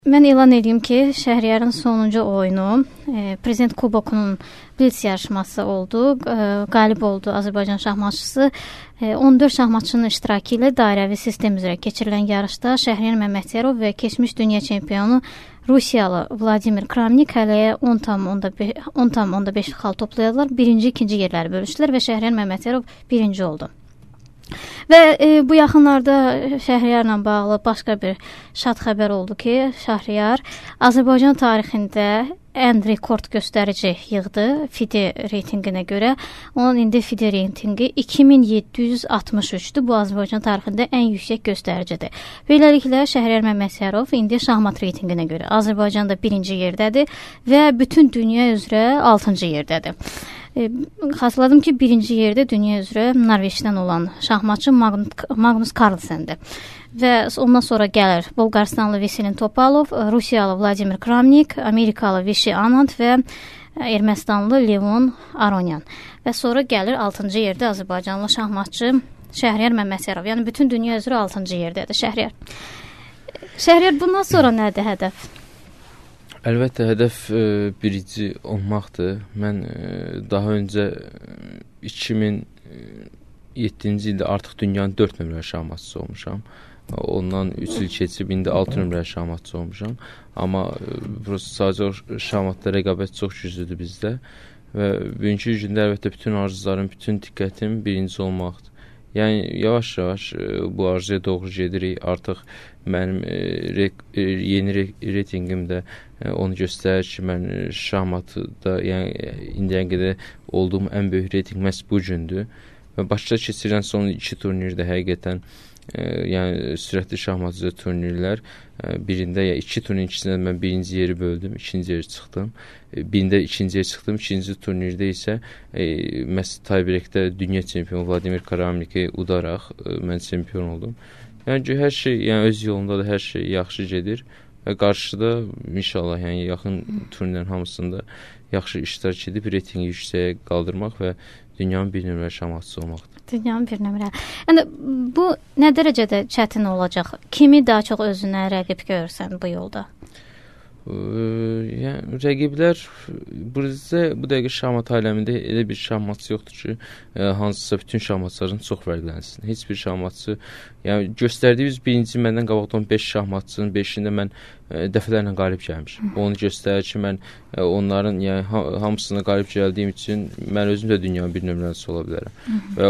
Mən elan edeyim ki, Şəhriyarın sonuncu oyunu Prezident Kubokunun Blitz yarışması oldu. Qalib oldu Azərbaycan şahmatçısı. 14 şahmatçının iştirakı ilə dairəvi sistem üzrə keçirilən yarışda Şəhriyar Məmmədiyarov və keçmiş dünya çempionu Rusiyalı Vladimir Kramnik hələyə 10,5 xal toplayadılar. Birinci, ikinci yerləri bölüşdülər və Şəhriyar Məmmədiyarov birinci oldu. Və bu yaxınlarda Şəhriyarla bağlı başqa bir şad xəbər oldu ki, Şəhriyar Azərbaycan tarixində ən rekord göstərici yığdı FIDE reytinginə görə. Onun indi FIDE reytingi 2763-dür. Bu Azərbaycan tarixində ən yüksək göstəricidir. Beləliklə Şəhriyar Məmmədiyarov indi şahmat reytinginə görə Azərbaycanda birinci yerdədir və bütün dünya üzrə 6-cı yerdədir. Xatırladım ki, birinci yerdə dünya üzrə Norveçdən olan şahmatçı Magnus Carlsendir. Və ondan sonra gəlir Bolqarıstanlı Veselin Topalov, Rusiyalı Vladimir Kramnik, Amerikalı Vishi Anand və Ermənistanlı Levon Aronyan. Və sonra gəlir 6-cı yerdə Azərbaycanlı şahmatçı Şəhriyar Məmmədiyarov. Yəni bütün dünya üzrə 6-cı yerdədir Şəhriyar. Şəhriyar, bundan sonra nədir hədəf? Əlbəttə, hədəf birinci olmaqdır. Mən daha öncə 2007-ci ildə artıq dünyanın 4 nömrəli şahmatçısı olmuşam. Ondan 3 il keçib, indi 6 nömrəli şahmatçı olmuşam. Amma sadəcə o şahmatda rəqabət çox güclüdür bizdə. Və bugünkü gündə əlbəttə bütün arzularım, bütün diqqətim birinci olmaqdır. Yəni, yavaş-yavaş bu arzuya doğru gedirik. Artıq mənim yeni reytingim də onu göstərir ki, mən şahmatda, yəni indiyə qədər olduğum ən böyük reyting məhz bu gündür. Və Bakıda keçirilən son 2 turnirdə həqiqətən yəni sürətli şahmatçı turnirlər, birində ya 2 turnirin ikisində mən birinci yeri böldüm, ikinci yeri çıxdım. Birində ikinci yeri çıxdım, ikinci turnirdə isə məhz tiebreakdə dünya çempionu Vladimir Kramniki udaraq mən çempion oldum. Yəni ki, hər şey öz yolundadır, hər şey yaxşı gedir və qarşıda inşallah yəni yaxın turnirlərin hamısında yaxşı iştirak edib reytingi yüksəyə qaldırmaq və dünyanın bir nömrəli şahmatçısı olmaqdır. Dünyanın bir nömrəli. Yəni bu nə dərəcədə çətin olacaq? Kimi daha çox özünə rəqib görürsən bu yolda? Yəni rəqiblər bu dəqiqə şahmat aləmində elə bir şahmatçı yoxdur ki, hansısa bütün şahmatçıların çox fərqlənsin. Heç bir şahmatçı, yəni göstərdiyimiz birinci məndən qabaqda 5 şahmatçının 5-ində mən dəfələrlə qalib gəlmişəm. Onu göstərir ki, mən onların yəni hamısına qalib gəldiyim üçün mən özüm də dünyanın bir nömrəlisi ola bilərəm. Və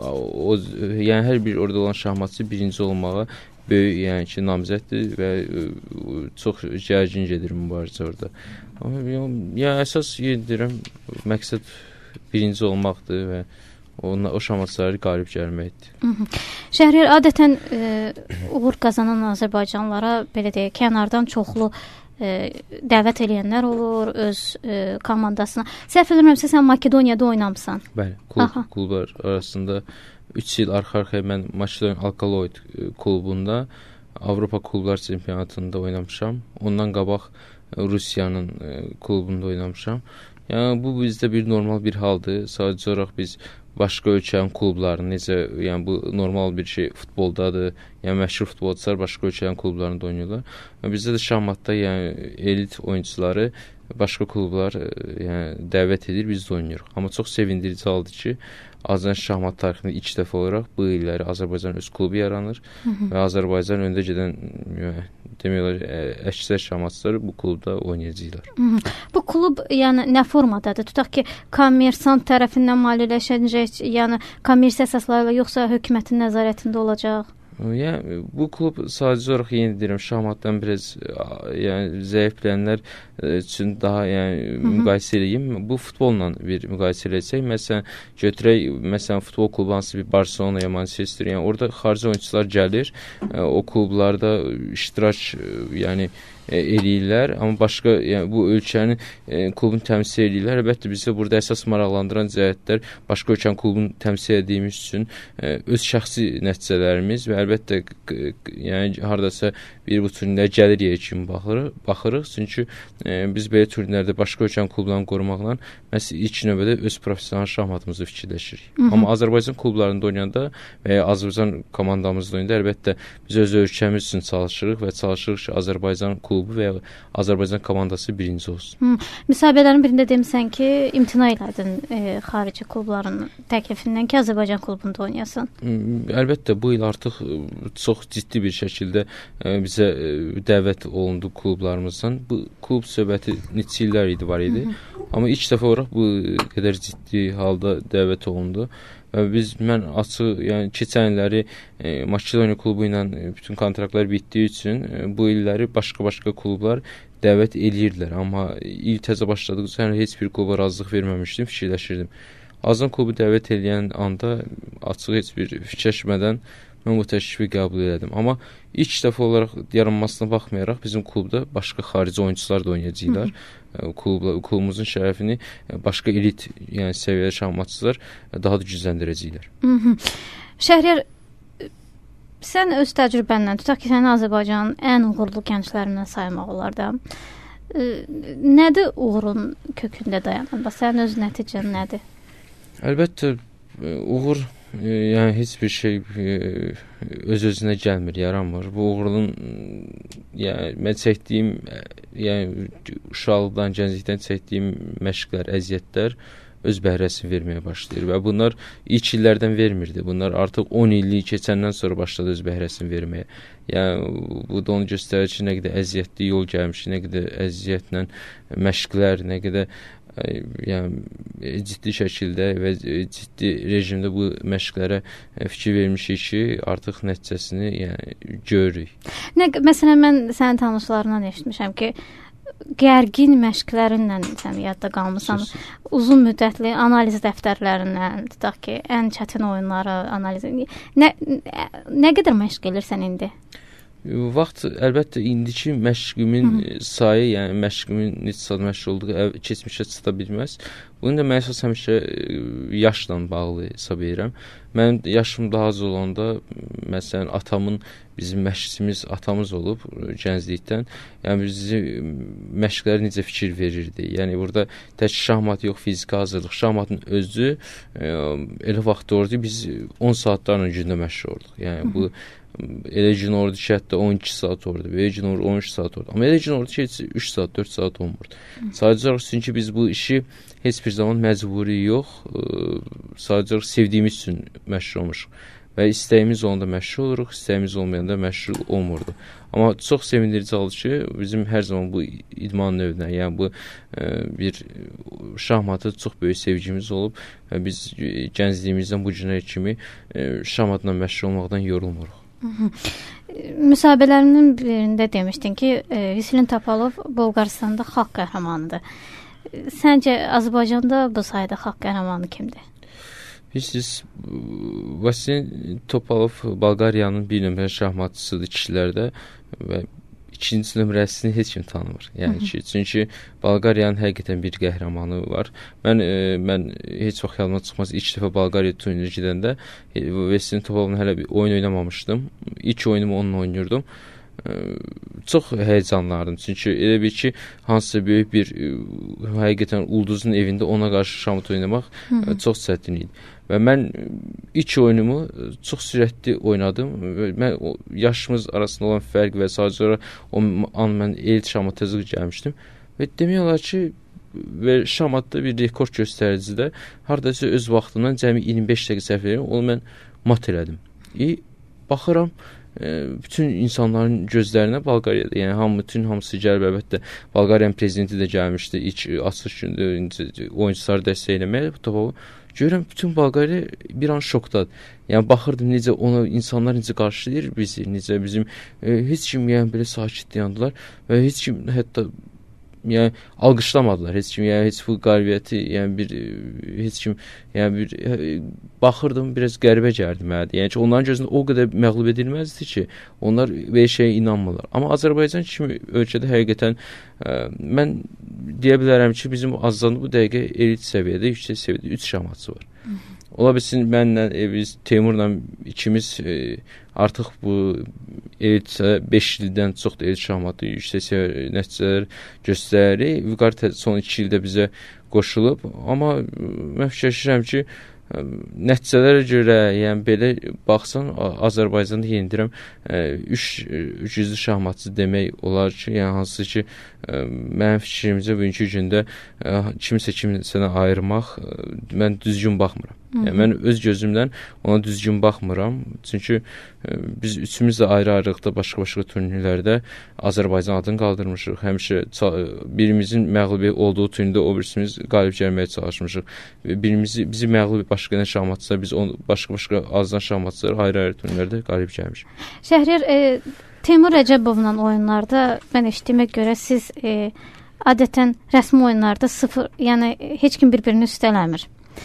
yəni hər bir orada olan şahmatçı birinci olmağa böyük, yəni ki, namizəddir və çox gərgin gedir mübarizə orada. Yəni əsas deyirəm, məqsəd birinci olmaqdır və o şahmatçıları qalib gəlməkdir. Şəhriyar, adətən uğur qazanan Azərbaycanlılara belə deyək, kənardan çoxlu dəvət eləyənlər olur öz komandasına. Səhv eləmirəmsə, sən Makedoniyada oynamısan. Bəli, klublar arasında 3 il arxa-arxaya mən Makedoniya Alkaloid klubunda Avropa klublar çempionatında oynamışam. Ondan qabaq Rusiyanın klubunda oynamışam. Yəni bu bizdə bir normal bir haldır. Sadəcə olaraq biz başqa ölkənin klublarını necə, yəni bu normal bir şey futboldadır. Yəni məşhur futbolçular başqa ölkənin klublarında oynayırlar. Bizdə də şahmatda yəni elit oyunçuları başqa klublar yəni dəvət edir, biz də oynayırıq. Amma çox sevindirici haldır ki, Azərbaycan şahmat tarixində ilk dəfə olaraq bu illəri Azərbaycan öz klubu yaranır və Azərbaycan öndə gedən demək olar əksər şahmatçılar bu klubda oynayacaqlar. Bu klub yəni nə formadadır? Tutaq ki, kommersant tərəfindən maliyyələşəcək, yəni kommersiya əsaslarla yoxsa hökumətin nəzarətində olacaq? Yəni bu klub sadəcə olaraq yeni deyirəm, şahmatdan biraz yəni zəifləyənlər üçün daha yəni müqayisə edeyim. Bu futbolla bir müqayisə edəcək. Məsələn, götürək futbol klubu hansı bir Barcelona ya Manchester, yəni orada xarici oyunçular gəlir, o klublarda iştirak yəni eləyirlər, amma başqa yəni bu ölkənin klubunu təmsil edirlər. Əlbəttə bizdə burada əsas maraqlandıran cəhətlər başqa ölkənin klubunu təmsil etdiyimiz üçün öz şəxsi nəticələrimiz və əlbəttə əlbəttə yəni hardasa bir bu turnirlərə gəlir yer kimi baxırıq. Çünki biz belə turnirlərdə başqa ölkənin klublarını qorumaqla məhz ilk növbədə öz professional şahmatımızı fikirləşirik. Amma Azərbaycan klublarında oynayanda və ya Azərbaycan komandamızda oynayanda əlbəttə biz öz ölkəmiz üçün çalışırıq və çalışırıq ki, Azərbaycan klubu və ya Azərbaycan komandası birinci olsun. Müsahibələrin birində demisən ki, imtina elədin xarici klubların təklifindən ki, Azərbaycan klubunda oynayasın. Əlbəttə bu il artıq çox ciddi bir şəkildə bizə dəvət olundu klublarımızdan. Bu klub söhbəti neçə illər idi var idi. Amma ilk dəfə olaraq bu qədər ciddi halda dəvət olundu. Və mən açıq, yəni keçən illəri Makedoniya klubu ilə bütün kontraktlar bitdiyi üçün bu illəri başqa klublar dəvət eləyirdilər. Amma il təzə başladıqca heç bir kluba razılıq verməmişdim, fikirləşirdim. Azərbaycan klubu dəvət eləyən anda açıq heç bir fikirləşmədən mən bu təklifi qəbul elədim. Amma ilk dəfə olaraq yaranmasına baxmayaraq bizim klubda başqa xarici oyunçular da oynayacaqlar. Klubumuzun şərəfini başqa elit, yəni səviyyəli şahmatçılar daha da gücləndirəcəklər. Şəhriyar, sən öz təcrübəndən, tutaq ki, səni Azərbaycanın ən uğurlu gənclərindən saymaq olar da. Nədir uğurun kökündə dayanan? Sənin öz nəticən nədir? Əlbəttə, uğur yəni heç bir şey öz-özünə gəlmir, yaranmır. Bu uğurun yəni mən çəkdiyim, yəni uşaqlıqdan, gənclikdən çəkdiyim məşqlər, əziyyətlər öz bəhrəsini verməyə başlayır və bunlar ilk illərdən vermirdi. Bunlar artıq 10 illik keçəndən sonra başladı öz bəhrəsini verməyə. Yəni bu da onu göstərir ki, nə qədər əziyyətli yol gəlmişik, nə qədər əziyyətlə məşqlər, nə qədər yəni ciddi şəkildə və ciddi rejimdə bu məşqlərə fikir vermişik ki, artıq nəticəsini yəni görürük. Məsələn, mən sənin tanışlarından eşitmişəm ki, gərgin məşqlərinlə sən yadda qalmısan, uzun müddətli analiz dəftərlərindən, tutaq ki, ən çətin oyunları analiz nə qədər məşq edirsən indi? Vaxt əlbəttə indiki məşqimin sayı, yəni məşqimin neçə saat məşq olduğu keçmişə çata bilməz. Bunu da mən əsas həmişə yaşla bağlı hesab edirəm. Mənim yaşım daha az olanda, məsələn, bizim məşqçimiz atamız olub gənclikdən. Yəni bizi məşqlərə necə fikir verirdi. Yəni burada tək şahmat yox, fiziki hazırlıq. Şahmatın özü elə vaxt olurdu, biz 10 saatlarla gündə məşq olurduq. Yəni bu elə gün olurdu ki, hətta 12 saat olurdu, elə gün olurdu 13 saat olurdu. Amma elə gün olurdu ki, 3 saat, 4 saat olmurdu. Sadəcə olaraq çünki biz bu işi heç bir zaman məcburi yox, sadəcə olaraq sevdiyimiz üçün məşğul olmuşuq. Və istəyimiz olanda məşğul oluruq, istəyimiz olmayanda məşğul olmurdu. Amma çox sevindirici haldır ki, bizim hər zaman bu idman növünə, yəni bu bir şahmatı çox böyük sevgimiz olub və biz gəncliyimizdən bu günə kimi şahmatla məşğul olmaqdan yorulmuruq. Müsahibələrinin birində demişdin ki, Veselin Topalov Bolqarıstanda xalq qəhrəmanıdır. Səncə Azərbaycanda bu sayda xalq qəhrəmanı kimdir? Bilirsiniz, Veselin Topalov Bolqariyanın bir nömrə şahmatçısıdır kişilərdə və ikinci nömrəsini heç kim tanımır. Yəni ki, çünki Bolqariyanın həqiqətən bir qəhrəmanı var. Mən heç vaxt yadıma çıxmaz, ilk dəfə Bolqariya turniri gedəndə Veselin Topalovla hələ bir oyun oynamamışdım. İlk oyunumu onunla oynayırdım. Çox həyəcanlardım. Çünki elə bir ki, hansısa böyük bir həqiqətən ulduzun evində ona qarşı şahmat oynamaq çox çətin idi. Və mən ilk oyunumu çox sürətli oynadım. Yaşımız arasında olan fərq və sadəcə olaraq o an mən elit şahmat tezlik gəlmişdim. Və demək olar ki, və şahmatda bir rekord göstəricidə hardasa öz vaxtından cəmi 25 dəqiqə səhv edirəm, onu mən mat elədim. Baxıram, bütün insanların gözlərinə Bolqariyada, yəni bütün hamısı gəlib, əlbəttə Bolqariyanın prezidenti də gəlmişdi ilk açılış gündə oyunçuları dəstəkləməyə bu topu. Görürəm, bütün Bolqariya bir an şokdadır. Yəni baxırdım necə ona insanlar necə qarşılayır bizi, necə bizim heç kim yəni belə sakit dayandılar və heç kim hətta yəni alqışlamadılar, heç kim, yəni heç bu qalibiyyəti, yəni heç kim, yəni bir baxırdım, biraz qəribə gəldi mənə. Yəni ki, onların gözündə o qədər məğlub edilməzdi ki, onlar belə şeyə inanmırlar. Amma Azərbaycan kimi ölkədə həqiqətən mən deyə bilərəm ki, bizim Azərbaycanda bu dəqiqə elit səviyyədə, yüksək səviyyədə 3 şahmatçı var. Ola bilsin, mənlə, biz Teymurla ikimiz artıq bu elit 5 ildən çoxdur elit şahmatı yüksək səviyyə nəticələr göstərir. Vüqar son 2 ildə bizə qoşulub, amma mən fikirləşirəm ki, nəticələrə görə, yəni belə baxsan, Azərbaycanda yenə 3 güclü şahmatçı demək olar ki, yəni hansı ki, mənim fikrimcə bugünkü gündə kimsədən ayırmaq mən düzgün baxmıram. Yəni, mən öz gözümdən ona düzgün baxmıram. Çünki biz üçümüz də ayrı-ayrılıqda başqa-başqa turnirlərdə Azərbaycan adını qaldırmışıq. Həmişə birimizin məğlubiyyət olduğu turnirdə o birisimiz qalib gəlməyə çalışmışıq. Bizi məğlub başqa edən şahmatçılar, biz başqa-başqa azdan şahmatçılar ayrı-ayrı turnirlərdə qalib gəlmişik. Şəhriyar, Teymur Rəcəbovla oyunlarda mən eşitdiyimə görə siz adətən rəsmi oyunlarda sıfır, yəni heç kim bir-birini üstələmir.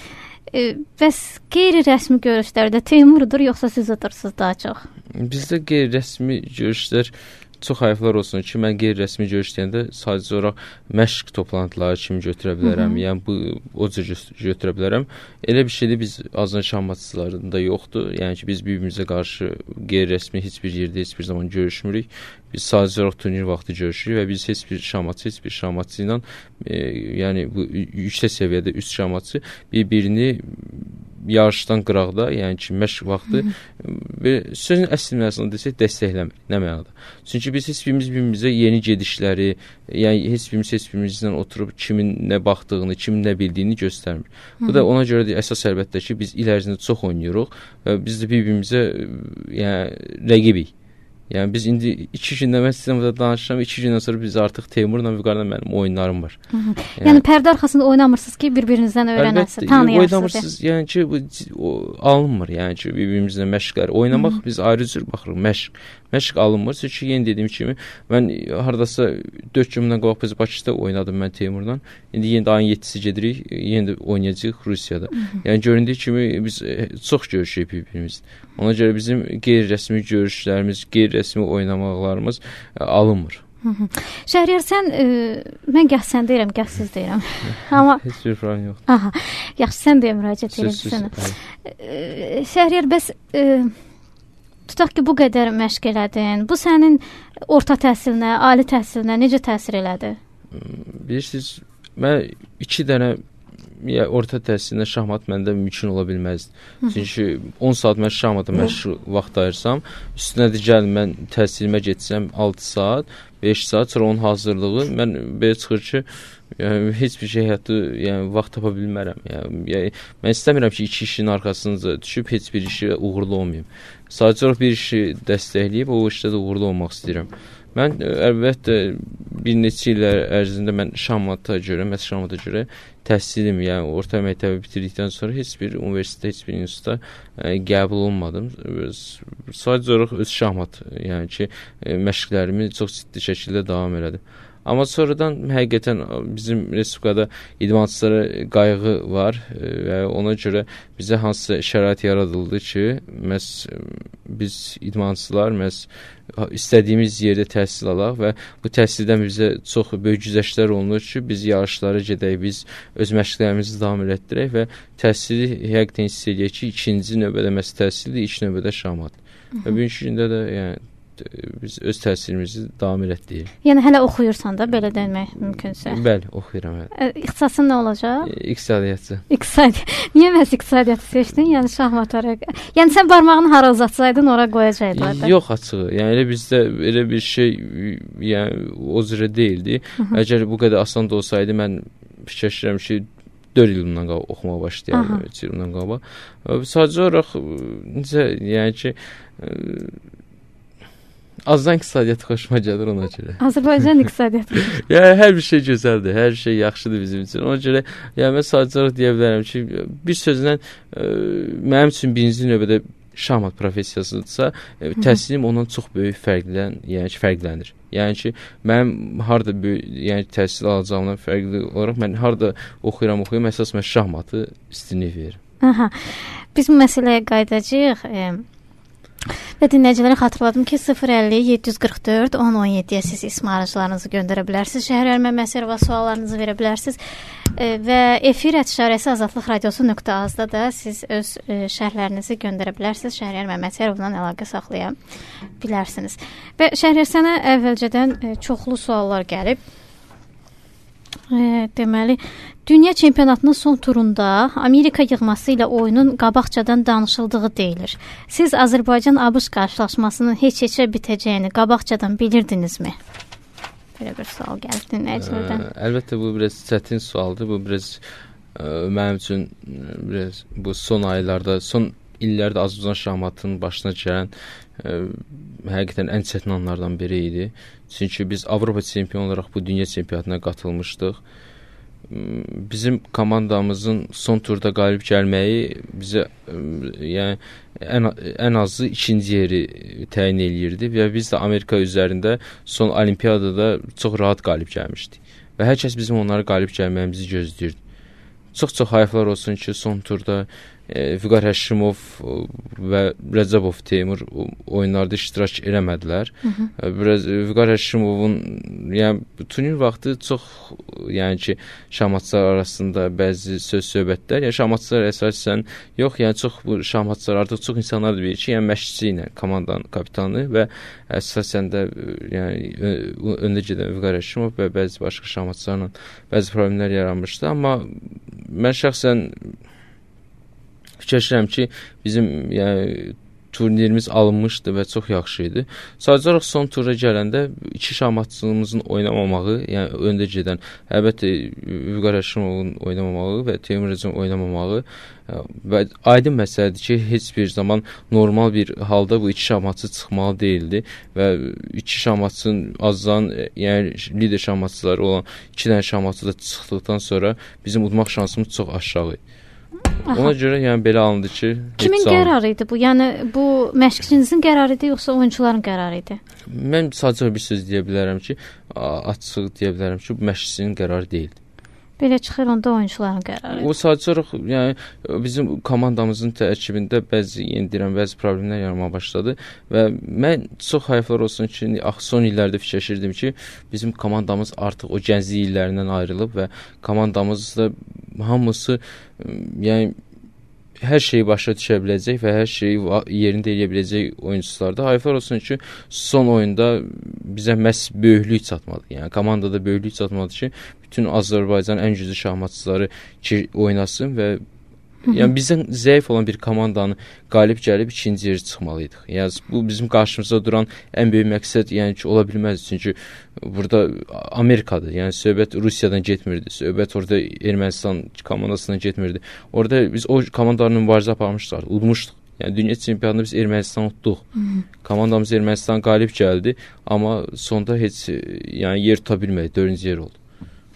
Bəs qeyri-rəsmi görüşlərdə Teymurdur, yoxsa siz otursunuz daha çox? Bizdə qeyri-rəsmi görüşlər çox hayflar olsun ki, mən qeyri-rəsmi görüş deyəndə sadəcə olaraq məşq toplantıları kimi götürə bilərəm. Yəni, o cür götürə bilərəm. Elə bir şeydə biz azdan şahmatçılarında yoxdur. Yəni ki, biz bir-birimizə qarşı qeyri-rəsmi heç bir yerdə, heç bir zaman görüşmürük. Biz sadəcə olaraq turnir vaxtı görüşürük və biz heç bir şahmatçı ilə yəni bu yüksək səviyyədə 3 şahmatçı bir-birini yarışdan qıraqda, yəni ki, məşq vaxtı sözün əsl mənasında desək, dəstəkləmir. Nə mənada? Çünki biz heç birimizə yeni gedişləri, yəni heç birimizlə oturub kimin nə baxdığını, kimin nə bildiyini göstərmir. Bu da ona görə də əsas əlbəttə ki, biz il ərzində çox oynayırıq və biz də bir-birimizə yəni rəqibik. Yəni biz indi 2 gündə mən sizlə danışıram, 2 gündən sonra biz artıq Teymurla Vüqarla mənim oyunlarım var. Yəni pərdə arxasında oynamırsınız ki, bir-birinizdən öyrənəsiniz, tanıyasınız. Oynamırsınız, yəni ki, alınmır, yəni ki, bir-birimizlə məşqlər. Oynamaq biz ayrı cür baxırıq, məşq alınmır. Çünki yeni dediyim kimi, mən hardasa 4 gündən qabaq biz Bakıda oynadım mən Teymurla. İndi yenə də ayın 7-si gedirik, yenə də oynayacağıq Rusiyada. Yəni göründüyü kimi biz çox görüşürük bir-birimizlə. Ona görə bizim qeyri-rəsmi görüşlərimiz, qeyri-rəsmi oynamaqlarımız alınmır. Şəhriyar, sən, mən gəh sən deyirəm, gəh siz deyirəm. Amma heç bir problem yoxdur. Aha, yaxşı, sən deyə müraciət edin sənə. Şəhriyar, bəs tutaq ki, bu qədər məşq elədin. Bu sənin orta təhsilinə, ali təhsilinə necə təsir elədi? Bilirsiniz, mən 2 dənə orta təhsilinə şahmat məndə mümkün ola bilməzdi. Çünki 10 saat mən şahmata məşq vaxt ayırsam, üstünə də gəlin mən təhsilimə getsəm 6 saat, 5 saat, sonra onun hazırlığı, mən belə çıxır ki, yəni, heç bir şey həyatda yəni, vaxt tapa bilmərəm. Yəni, mən istəmirəm ki, 2 işin arxasınca düşüb, heç bir işi uğurlu olmayayım. Sadəcə olaraq bir işi dəstəkləyib, o işdə də uğurlu olmaq istəyirəm. Mən əlbəttə bir neçə il ərzində mən şahmata görə təhsilim, yəni orta məktəbi bitirdikdən sonra heç bir universitetə, heç bir instituta qəbul olmadım. Sadəcə olaraq öz şahmat, yəni ki, məşqlərimi çox ciddi şəkildə davam elədim. Amma sonradan həqiqətən bizim respublikada idmançılara qayğı var və ona görə bizə hansısa şərait yaradıldı ki, biz idmançılar istədiyimiz yerdə təhsil alaq və bu təhsildən bizə çox böyük güzəştlər olunur ki, biz yarışlara gedək, biz öz məşqlərimizi davam elətdirək və təhsili həqiqətən hiss edək ki, ikinci növbədə təhsildir, ilk növbədə şahmat. Və bugünkü gündə də yəni biz öz təhsilimizi davam elətdirik. Yəni hələ oxuyursan da, belə demək mümkünsə. Bəli, oxuyuram. İxtisasın nə olacaq? İqtisadiyyatçı. Niyə məhz iqtisadiyyatı seçdin? Yəni şahmatlara. Yəni sən barmağını hara uzatsaydın, ora qoyacaqdın. Yox, açığı. Yəni elə bizdə elə bir şey, yəni o cürə deyildi. Əgər bu qədər asan da olsaydı, mən fikirləşirəm ki, 4 il bundan qabaq oxumağa başlayardım, 3 il bundan qabaq. Sadəcə olaraq necə, yəni ki, azdan iqtisadiyyatı xoşuma gəlir ona görə. Azərbaycan iqtisadiyyatı. Yəni hər bir şey gözəldir, hər şey yaxşıdır bizim üçün. Ona görə yəni mən sadəcə olaraq deyə bilərəm ki, bir sözlə mənim üçün birinci növbədə şahmat professiyasıdırsa, təhsilim ondan çox böyük fərqlənir. Yəni ki, mənim harda yəni təhsil alacağımdan fərqli olaraq mən harda oxuyuram, əsas mən şahmatı üstünlük verirəm. Biz bu məsələyə qayıdacağıq. Və dinləyicilərə xatırladım ki, 050-744-1017-yə siz ismarıcılarınızı göndərə bilərsiniz. Şəhər Ərmən Məsərova suallarınızı verə bilərsiniz. Və efir @şarəsi Azadlıq Radiosu.az-da da siz öz şərhlərinizi göndərə bilərsiniz. Şəhriyar Məmməd Sərovla əlaqə saxlaya bilərsiniz. Və Şəhriyar, sənə əvvəlcədən çoxlu suallar gəlib. Deməli, dünya çempionatının son turunda Amerika yığması ilə oyunun qabaqcadan danışıldığı deyilir. Siz Azərbaycan-ABŞ qarşılaşmasının heç-heçə bitəcəyini qabaqcadan bilirdinizmi? Belə bir sual gəldi dinləyicilərdən. Əlbəttə bu biraz çətin sualdır. Bu biraz mənim üçün biraz bu son aylarda, son illərdə Azərbaycan şahmatının başına gələn həqiqətən ən çətin anlardan biri idi. Çünki biz Avropa çempionu olaraq bu dünya çempionatına qatılmışdıq. Bizim komandamızın son turda qalib gəlməyi bizə yəni ən azı ikinci yeri təyin eləyirdi və biz də Amerika üzərində son olimpiyadada çox rahat qalib gəlmişdik. Və hər kəs bizim onlara qalib gəlməyimizi gözləyirdi. Çox-çox hayflar olsun ki, son turda Vüqar Həşimov və Rəcəbov Teymur oyunlarda iştirak eləmədilər. Biraz Vüqar Həşimovun yəni turnir vaxtı çox yəni ki şahmatçılar arasında bəzi söz-söhbətlər, yəni şahmatçılar əsasən yox, yəni çox bu şahmatçılar artıq çox insanlar da bilir ki, yəni məşqçi ilə komandanın kapitanı və əsasən də yəni öndə gedən Vüqar Həşimov və bəzi başqa şahmatçılarla bəzi problemlər yaranmışdı, amma mən şəxsən fikirləşirəm ki, bizim yəni turnirimiz alınmışdı və çox yaxşı idi. Sadəcə olaraq son tura gələndə iki şahmatçımızın oynamamağı, yəni öndə gedən, əlbəttə Vüqar Həşimovun oynamamağı və Teymur Rəcəbovun oynamamağı və aydın məsələdir ki, heç bir zaman normal bir halda bu iki şahmatçı çıxmalı deyildi və iki şahmatçının azdan, yəni lider şahmatçıları olan iki dənə şahmatçı da çıxdıqdan sonra bizim udmaq şansımız çox aşağı idi. Ona görə yəni belə alındı ki, kimin qərarı idi bu? Yəni bu məşqçinizin qərarı idi yoxsa oyunçuların qərarı idi? Mən sadəcə bir söz deyə bilərəm ki, açıq deyə bilərəm ki, bu məşqçinin qərarı deyildi. Belə çıxır onda oyunçuların qərarı. O sadəcə olaraq yəni bizim komandamızın tərkibində bəzi problemlər yaranmağa başladı və mən çox hayflar olsun ki, son illərdə fikirləşirdim ki, bizim komandamız artıq o gənclik illərindən ayrılıb və komandamızda hamısı yəni hər şeyi başa düşə biləcək və hər şeyi yerində eləyə biləcək oyunçularda. Hayflar olsun ki, son oyunda bizə məhz böyüklük çatmadı. Yəni komandada böyüklük çatmadı ki, bütün Azərbaycan ən güclü şahmatçıları ki oynasın və yəni bizdən zəif olan bir komandanı qalib gəlib ikinci yerə çıxmalıydıq. Yəni bu bizim qarşımızda duran ən böyük məqsəd yəni ki ola bilməz, çünki burada Amerikadır. Yəni söhbət Rusiyadan getmirdi. Söhbət orada Ermənistan komandasından getmirdi. Orada biz o komandalarla mübarizə aparmışlar, udmuşduq. Yəni dünya çempionatında biz Ermənistan utduq. Komandamız Ermənistan qalib gəldi, amma sonda heç yəni yer tuta bilmədi, 4-cü yer oldu.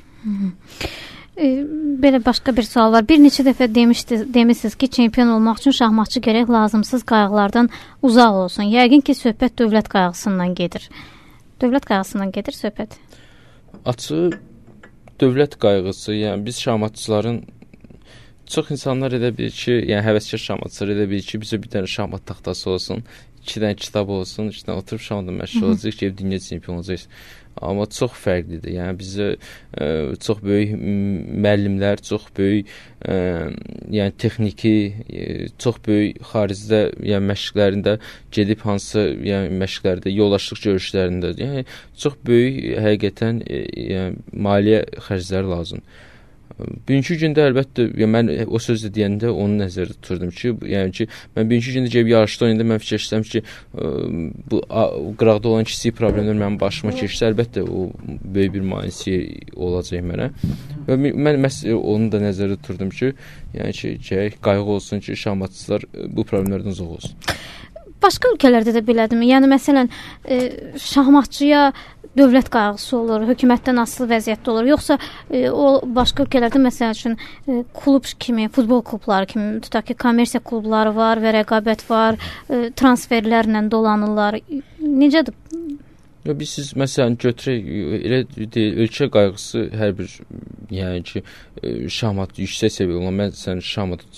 Belə başqa bir sual var. Bir neçə dəfə demişsiniz ki, çempion olmaq üçün şahmatçı gərək lazımsız qayğılardan uzaq olsun. Yəqin ki, söhbət dövlət qayğısından gedir. Dövlət qayğısından gedir söhbət. Açıq dövlət qayğısı, yəni biz şahmatçıların çox insanlar elə bilir ki, yəni həvəskar şahmatçılar elə bilir ki, bizə bir dənə şahmat taxtası olsun, 2 dənə kitab olsun, 2 dənə oturub şahmatla məşğul olacaq ki, dünya çempionu olacaq. Amma çox fərqlidir. Yəni bizə çox böyük müəllimlər, çox böyük yəni texniki, çox böyük xaricdə yəni məşqlərində gedib hansısa yəni məşqlərdə, yoldaşlıq görüşlərində, yəni çox böyük həqiqətən yəni maliyyə xərcləri lazımdır. Bugünkü gündə əlbəttə mən o sözü deyəndə onu nəzərdə tuturdum ki, yəni ki mən bugünkü gündə gəlib yarışda oynayanda mən fikirləşdim ki, bu qıraqda olan kiçik problemlər mənim başıma keçsə, əlbəttə o böyük bir maneə olacaq mənə. Və mən onu da nəzərdə tuturdum ki, yəni ki, gərək qayğı olsun ki, şahmatçılar bu problemlərdən uzaq olsun. Başqa ölkələrdə də belədirmi? Yəni məsələn, şahmatçıya dövlət qayğısı olur, hökumətdən asılı vəziyyətdə olur, yoxsa o başqa ölkələrdə məsəl üçün klub kimi, futbol klubları kimi, tutaq ki, kommersiya klubları var və rəqabət var, transferlərlə dolanırlar. Necədir? Biz siz məsələn götürək, elə deyil, ölkə qayğısı hər bir yəni ki şahmat yüksək səviyyə olan, mən sən şahmat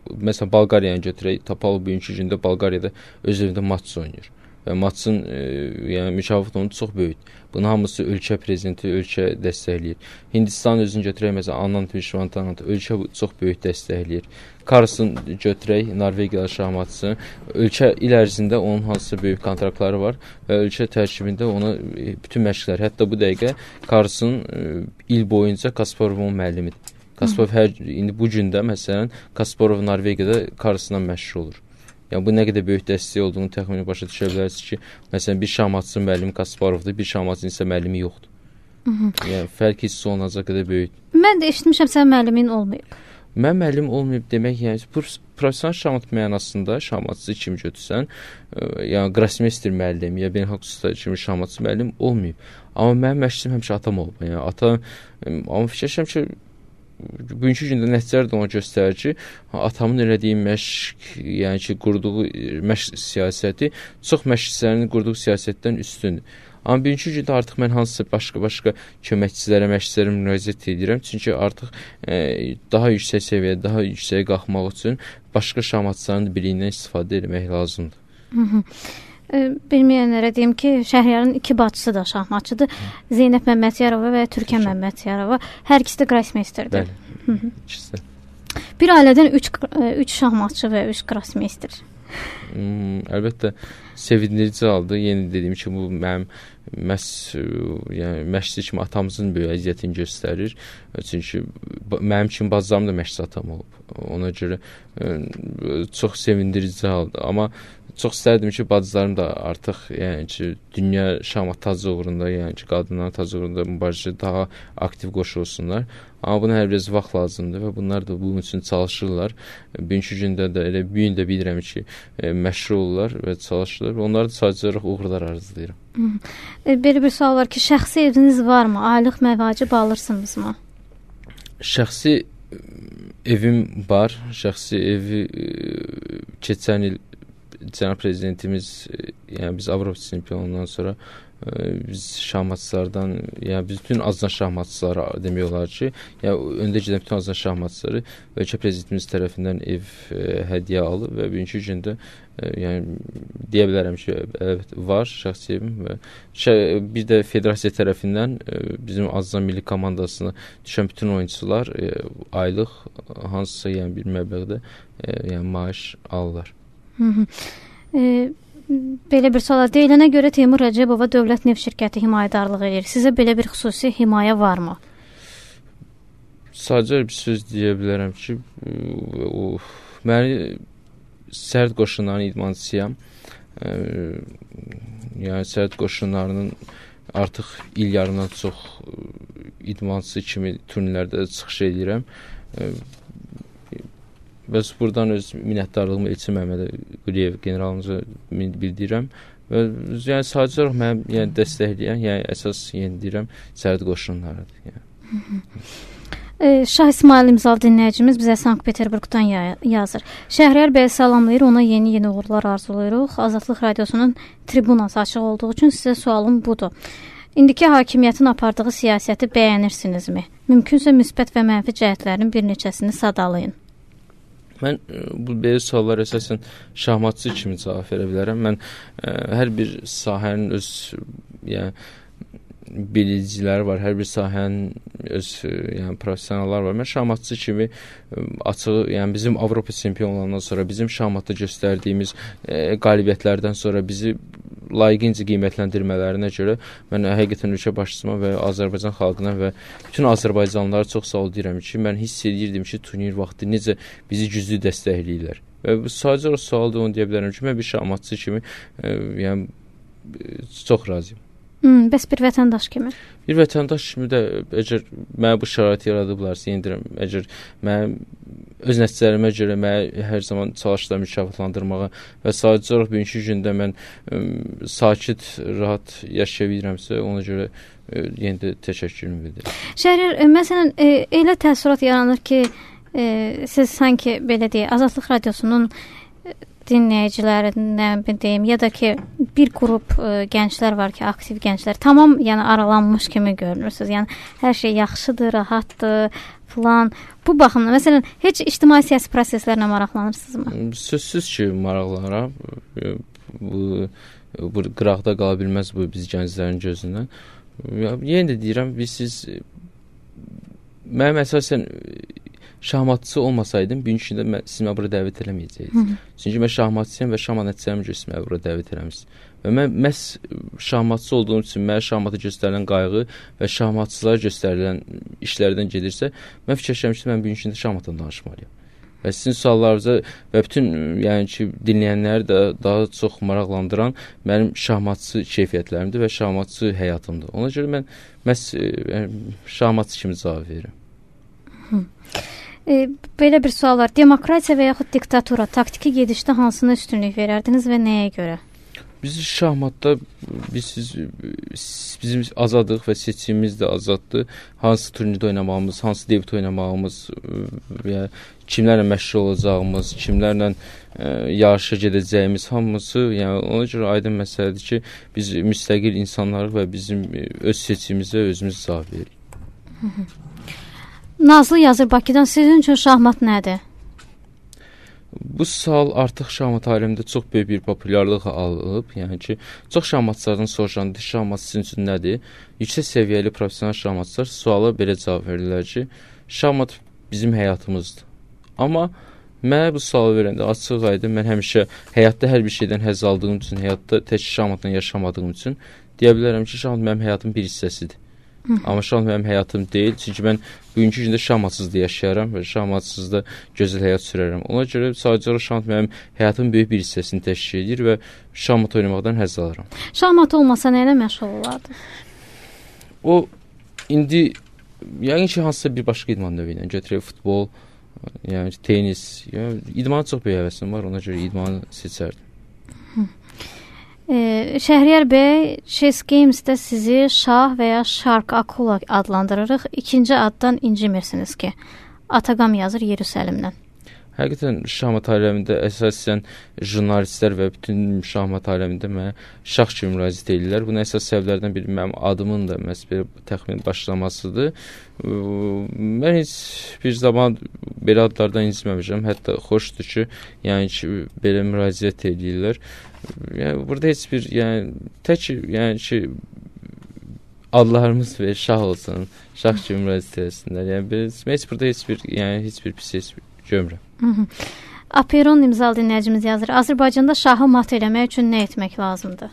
məsələn Bolqariyanı götürək, Topalov bugünkü gündə Bolqariyada öz evində matç oynayır. Və maçın yəni mükafat onu çox böyükdür. Bunu hamısı ölkə prezidenti, ölkə dəstəkləyir. Hindistan özünü götürək, məsələn, Anand Vishwanathan, ölkə çox böyük dəstəkləyir. Carlsen götürək, Norvegiyalı şahmatçısı, ölkə il ərzində onun hansısa böyük kontraktları var və ölkə tərkibində ona bütün məşqlər, hətta bu dəqiqə Carlsen il boyunca Kasparovun müəllimidir. Kasparov indi bu gündə məsələn Kasparov Norvegiyada Carlsen'dan məşq olur. Yəni bu nə qədər böyük dəstək olduğunu təxmini başa düşə bilərsiniz ki, məsələn bir şahmatçının müəllimi Kasparovdur, bir şahmatçının isə müəllimi yoxdur. Yəni fərq hiss olunacaq qədər böyükdür. Mən də eşitmişəm sənin müəllimin olmayıb. Mən müəllim olmayıb demək, yəni professional şahmat mənasında şahmatçı kimi götürsən, yəni grossmeister müəllim ya beynəlxalq usta kimi şahmatçı müəllim olmayıb. Amma mənim məşqçim həmişə atam olub. Yəni atam, amma fikirləşirəm ki, bugünkü gündə nəticələr də ona göstərir ki, atamın elədiyi məşq, yəni ki, qurduğu məşq siyasəti çox məşqçilərin qurduğu siyasətdən üstündür. Amma bugünkü gündə artıq mən hansısa başqa köməkçilərə, məşqçilərə müraciət edirəm. Çünki artıq daha yüksək səviyyəyə, daha yüksəyə qalxmaq üçün başqa şahmatçıların biliyindən istifadə etmək lazımdır. Bilməyənlərə deyim ki, Şəhriyarın iki bacısı da şahmatçıdır. Zeynəb Məmmədiyarova və Türkan Məmmədiyarova. Hər ikisi də grossmeisterdir. Bəli. İkisi də. Bir ailədən 3 şahmatçı və 3 grossmeister. Əlbəttə sevindirici haldır. Yenə dediyim ki, bu mənim yəni məşqçi kimi atamızın böyük əziyyətini göstərir. Çünki mənim kimi bacılarım da məşqçi atam olub. Ona görə çox sevindirici haldır. Amma çox istərdim ki, bacılarım da artıq, yəni ki, dünya şahmat tacı uğrunda, yəni ki, qadınların tacı uğrunda mübarizəyə daha aktiv qoşulsunlar. Amma buna hər biraz vaxt lazımdır və bunlar da bunun üçün çalışırlar. Bugünkü gündə də elə bu gün də bilirəm ki, məşğul olurlar və çalışırlar. Onları da sadəcə olaraq uğurlar arzulayıram. Belə bir sual var ki, şəxsi eviniz varmı? Aylıq məvacib alırsınızmı? Şəxsi evim var. Şəxsi evi keçən il Cənab Prezidentimiz, yəni biz Avropa çempionundan sonra biz şahmatçılardan, yəni biz bütün azdan şahmatçılara demək olar ki, yəni öndə gedən bütün azdan şahmatçıları ölkə prezidentimiz tərəfindən ev hədiyyə alıb və bugünkü gündə yəni deyə bilərəm ki, evet, var şəxsi evim və bir də federasiya tərəfindən bizim azdan milli komandasına düşən bütün oyunçular aylıq hansısa yəni bir məbləğdə yəni maaş alırlar. Belə bir sual. Deyilənə görə Teymur Rəcəbova Dövlət Neft Şirkəti himayədarlıq edir. Sizə belə bir xüsusi himayə varmı? Sadəcə bir söz deyə bilərəm ki, məni sərd qoşunların idmançısıyam. Yəni sərd qoşunlarının artıq il yarımdan çox idmançısı kimi turnirlərdə çıxış edirəm. Və buradan öz minnətdarlığımı Elçin Məmmədə Quliyev generalımıza bildirirəm və yəni sadəcə olaraq mənim yəni dəstəkləyən, yəni əsas yəni deyirəm sərd qoşunlarıdır. Yəni. Şah İsmail İmzalı dinləyicimiz bizə Sankt-Peterburqdan yazır. Şəhriyar bəyə salamlayır, ona yeni uğurlar arzulayırıq. Azadlıq Radiosunun tribunası açıq olduğu üçün sizə sualım budur. İndiki hakimiyyətin apardığı siyasəti bəyənirsinizmi? Mümkünsə müsbət və mənfi cəhətlərin bir neçəsini sadalayın. Mən bu belə suallar əsasən şahmatçı kimi cavab verə bilərəm. Mən hər bir sahənin öz yəni bilicilər var, hər bir sahənin öz yəni professionallar var. Mən şahmatçı kimi açığı, yəni bizim Avropa çempionlarından sonra bizim şahmatda göstərdiyimiz qalibiyyətlərdən sonra bizi layiqincə qiymətləndirmələrinə görə mən həqiqətən ölkə başçısına və Azərbaycan xalqına və bütün azərbaycanlılara çox sağ ol deyirəm ki, mən hiss edirdim ki, turnir vaxtı necə bizi güclü dəstəkləyirlər. Və sadəcə o sualda onu deyə bilərəm ki, mən bir şahmatçı kimi yəni çox razıyam. Bəs bir vətəndaş kimi? Bir vətəndaş kimi də əgər mənə bu şəraiti yaradıblarsa, yenə deyirəm, əgər mənim öz nəticələrimə görə məni hər zaman çalışdılar mükafatlandırmağa və sadəcə olaraq bugünkü gündə mən sakit, rahat yaşaya bilirəmsə, ona görə yenə də təşəkkürümü bildirirəm. Şəhriyar, məsələn, elə təəssürat yaranır ki, siz sanki belə deyək, Azadlıq Radiosunun dinləyicilərindən deyim, ya da ki bir qrup gənclər var ki, aktiv gənclər, tamam, yəni aralanmış kimi görünürsünüz. Yəni hər şey yaxşıdır, rahatdır falan. Bu baxımdan məsələn heç ictimai siyasi proseslərlə maraqlanırsınızmı? Sözsüz ki, maraqlanıram. Bu qıraqda qala bilməz bu biz gənclərin gözündən. Yenə də deyirəm, mənim əsasən şahmatçı olmasaydım, gün içində siz məni bura dəvət eləməyəcəydiniz. Çünki mən şahmatçıyam və şahmat nəticələrim görə siz məni bura dəvət eləmişsiniz. Və mən məhz şahmatçı olduğum üçün mənə şahmata göstərilən qayğı və şahmatçılara göstərilən işlərdən gedirsə, mən fikirləşirəm ki, mən gün içində şahmatdan danışmalıyam. Və sizin suallarınıza və bütün yəni ki, dinləyənləri də daha çox maraqlandıran mənim şahmatçı keyfiyyətlərimdir və şahmatçı həyatımdır. Ona görə mən məhz şahmatçı kimi cavab verirəm. Belə bir sual var. Demokratiya və yaxud diktatura taktiki gedişdə hansına üstünlük verərdiniz və nəyə görə? Biz şahmatda bizim azadlıq və seçimimiz də azaddır. Hansı turnirdə oynamağımız, hansı debüt oynamağımız və kimlərlə məşğul olacağımız, kimlərlə yarışa gedəcəyimiz hamısı, yəni ona görə aydın məsələdir ki, biz müstəqil insanlarıq və bizim öz seçimimizə özümüz cavab veririk. Nazlı yazır Bakıdan, sizin üçün şahmat nədir? Bu sual artıq şahmat aləmində çox böyük bir populyarlıq alıb. Yəni ki, çox şahmatçılardan soruşanda şahmat sizin üçün nədir? Yüksək səviyyəli professional şahmatçılar suala belə cavab verirlər ki, şahmat bizim həyatımızdır. Amma mənə bu sualı verəndə açıq aydın, mən həmişə həyatda hər bir şeydən həzz aldığım üçün, həyatda tək şahmatla yaşamadığım üçün deyə bilərəm ki, şahmat mənim həyatımın bir hissəsidir. Amma şahmat mənim həyatım deyil, çünki mən bugünkü gündə şahmatsız da yaşayaram və şahmatsız da gözəl həyat sürərəm. Ona görə sadəcə şahmat mənim həyatımın böyük bir hissəsini təşkil edir və şahmat oynamaqdan həzz alıram. Şahmat olmasa nə ilə məşğul olardı? O indi yəni ki, hansısa bir başqa idman növü ilə götürək futbol, yəni tenis, yəni idmana çox böyük həvəsim var, ona görə idmanı seçərdim. Şəhriyar bəy, Chess Games-də sizi Şah və ya Shark Akula adlandırırıq. İkinci addan incimirsiniz ki, Ataqam yazır Yerusəlimdən. Həqiqətən şahmat aləmində əsasən jurnalistlər və bütün şahmat aləmində mənə şah kimi müraciət edirlər. Bunun əsas səbəblərdən biri mənim adımın da məsələ təxmin başlamasıdır. Mən heç bir zaman belə adlardan inciməmişəm. Hətta xoşdur ki, yəni ki, belə müraciət edirlər. Yəni burada heç bir, yəni tək, yəni ki, adlarımız və şah olsun, şah kimi müraciət etsinlər. Yəni biz heç burada heç bir pis görmürəm. Aperon imzalı dinləyicimiz yazır. Azərbaycanda şahı mat eləmək üçün nə etmək lazımdır?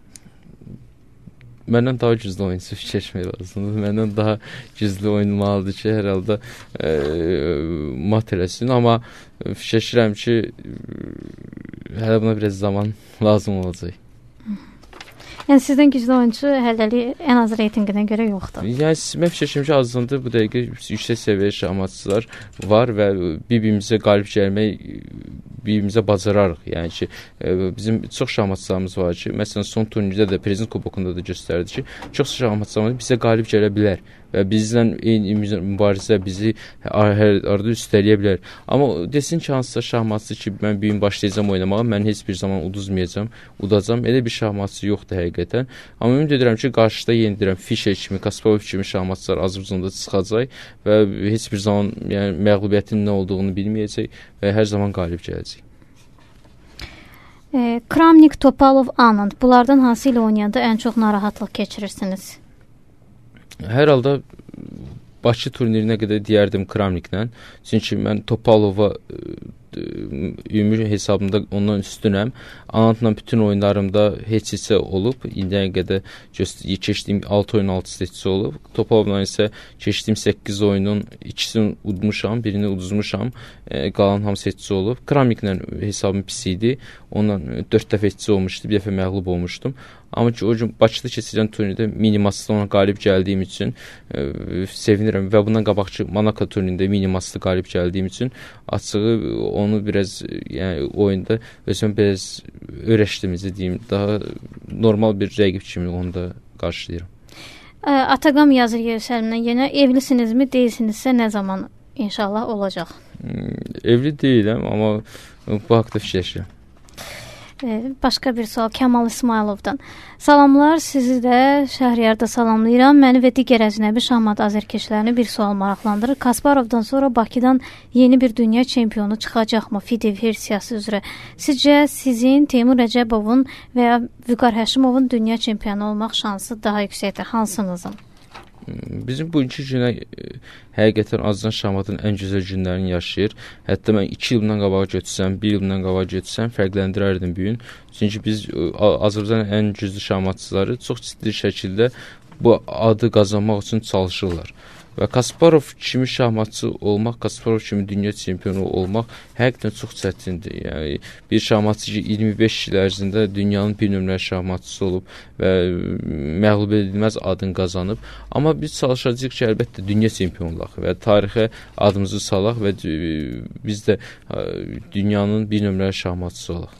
Məndən daha güclü oyunçu seçmək lazımdır. Məndən daha güclü oynamalıdır ki, hər halda mat eləsin. Amma fikirləşirəm ki, hələ buna biraz zaman lazım olacaq. Yəni sizdən güclü oyunçu hələlik ən az reytinginə görə yoxdur. Yəni mən fikirləşirəm ki, azında bu dəqiqə yüksək səviyyəli şahmatçılar var və bir-birimizə qalib gəlmək bir-birimizə bacararıq. Yəni ki, bizim çox şahmatçılarımız var ki, məsələn son turnirdə də Prezident Kubokunda da göstərdi ki, çox şahmatçılarımız bizə qalib gələ bilər və bizlə eyni mübarizə bizi hər arada üstələyə bilər. Amma desin ki, hansısa şahmatçı ki, mən bir gün başlayacağam oynamağa, mən heç bir zaman uduzmayacağam, udacam. Elə bir şahmatçı yoxdur həqiqətən. Amma ümid edirəm ki, qarşıda yeni deyirəm, Fischer kimi, Kasparov kimi şahmatçılar Azərbaycanda çıxacaq və heç bir zaman yəni, məğlubiyyətin nə olduğunu bilməyəcək və hər zaman qalib gələcək. Kramnik, Topalov, Anand. Bunlardan hansı ilə oynayanda ən çox narahatlıq keçirirsiniz? Hər halda Bakı turnirinə qədər deyərdim Kramniklə. Çünki mən Topalova ümumi hesabında ondan üstünəm. Anandla bütün oyunlarımda heç isə olub. İndiyə qədər keçdiyim 6 oyun 6 seçisi olub. Topalovla isə keçdiyim 8 oyunun ikisini udmuşam, birini uduzmuşam. Qalan hamısı seçisi olub. Kramniklə hesabım pis idi. Ondan 4 dəfə seçisi olmuşdu, bir dəfə məğlub olmuşdum. Amma ki, o gün Bakıda keçirilən turnirdə minimasda ona qalib gəldiyim üçün sevinirəm və bundan qabaqçı Monaco turnirində minimasda qalib gəldiyim üçün açığı onu biraz yəni oyunda özümə biraz öyrəşdiyimizi deyim, daha normal bir rəqib kimi onu da qarşılayıram. Ataqam yazır Yerusəlimdən, yenə evlisinizmi, deyilsinizsə nə zaman inşallah olacaq? Evli deyiləm, amma bu haqda fikirləşirəm. Başqa bir sual Kəmal İsmayılovdan. Salamlar, sizi də Şəhriyarda salamlayıram. Məni və digər əcnəbi şahmat azərkeşlərini bir sual maraqlandırır. Kasparovdan sonra Bakıdan yeni bir dünya çempionu çıxacaqmı FIDE versiyası üzrə? Sizcə sizin Teymur Rəcəbovun və ya Vüqar Həşimovun dünya çempionu olmaq şansı daha yüksəkdir? Hansınızın? Bizim bugünkü günə həqiqətən Azərbaycan şahmatının ən gözəl günlərini yaşayır. Hətta mən 2 il bundan qabağa götürsəm, 1 il bundan qabağa götürsəm fərqləndirərdim bu gün. Çünki biz Azərbaycanın ən güclü şahmatçıları çox ciddi şəkildə bu adı qazanmaq üçün çalışırlar. Və Kasparov kimi şahmatçı olmaq, Kasparov kimi dünya çempionu olmaq həqiqətən çox çətindir. Yəni bir şahmatçı 25 il ərzində dünyanın bir nömrəli şahmatçısı olub və məğlub edilməz adını qazanıb. Amma biz çalışacağıq ki, əlbəttə dünya çempionu olaq və tarixə adımızı salaq və biz də dünyanın bir nömrəli şahmatçısı olaq.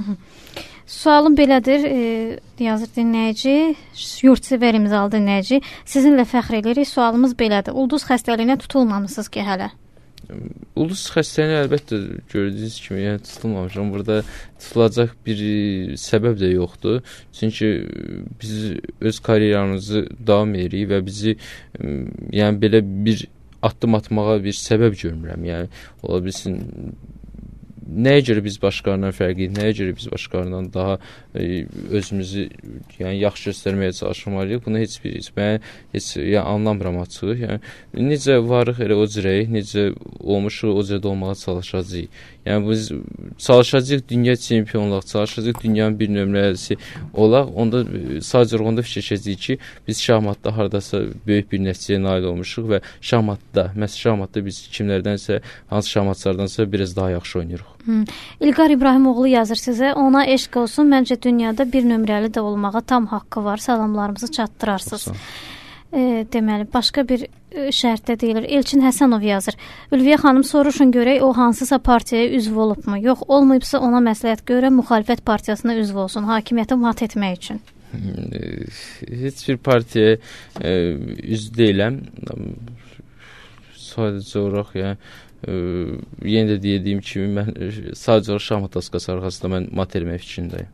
Sualım belədir, yazır dinləyici, yurtsever imzalı dinləyici. Sizinlə fəxr edirik. Sualımız belədir. Ulduz xəstəliyinə tutulmamısınız ki, hələ? Ulduz xəstəliyinə əlbəttə gördüyünüz kimi yəni tutulmamışam. Burada tutulacaq bir səbəb də yoxdur. Çünki biz öz karyeramızı davam edirik və bizi yəni belə bir addım atmağa bir səbəb görmürəm. Yəni ola bilsin nəyə görə biz başqalarından fərqliyiz, nəyə görə biz başqalarından daha özümüzü yəni yaxşı göstərməyə çalışmalıyıq. Bunu heç mən heç yəni anlamıram açığı. Yəni necə varıq elə o cürəyik, necə olmuşuq o cürədə olmağa çalışacağıq. Yəni biz çalışacağıq dünya çempionluq, çalışacağıq dünyanın bir nömrəsi olaq. Onda sadəcə onda fikirləşəcəyik ki, biz şahmatda hardasa böyük bir nəticəyə nail olmuşuq və şahmatda biz kimlərdənsə, hansı şahmatçılardansa biraz daha yaxşı oynayırıq. İlqar İbrahimoğlu yazır sizə, ona eşq olsun, məncə dünyada bir nömrəli də olmağa tam haqqı var, salamlarımızı çatdırarsınız. Deməli, başqa bir şərtdə deyilir. Elçin Həsənov yazır. Ülviyə xanım soruşun görək, o hansısa partiyaya üzv olubmu? Yox, olmayıbsa ona məsləhət görən müxalifət partiyasına üzv olsun, hakimiyyəti mat etmək üçün. Heç bir partiyaya üzv deyiləm. Sadəcə olaraq, yenə də dediyim kimi, mən sadəcə olaraq şahmat daskası arxasında mən mat etmək fikrindəyim.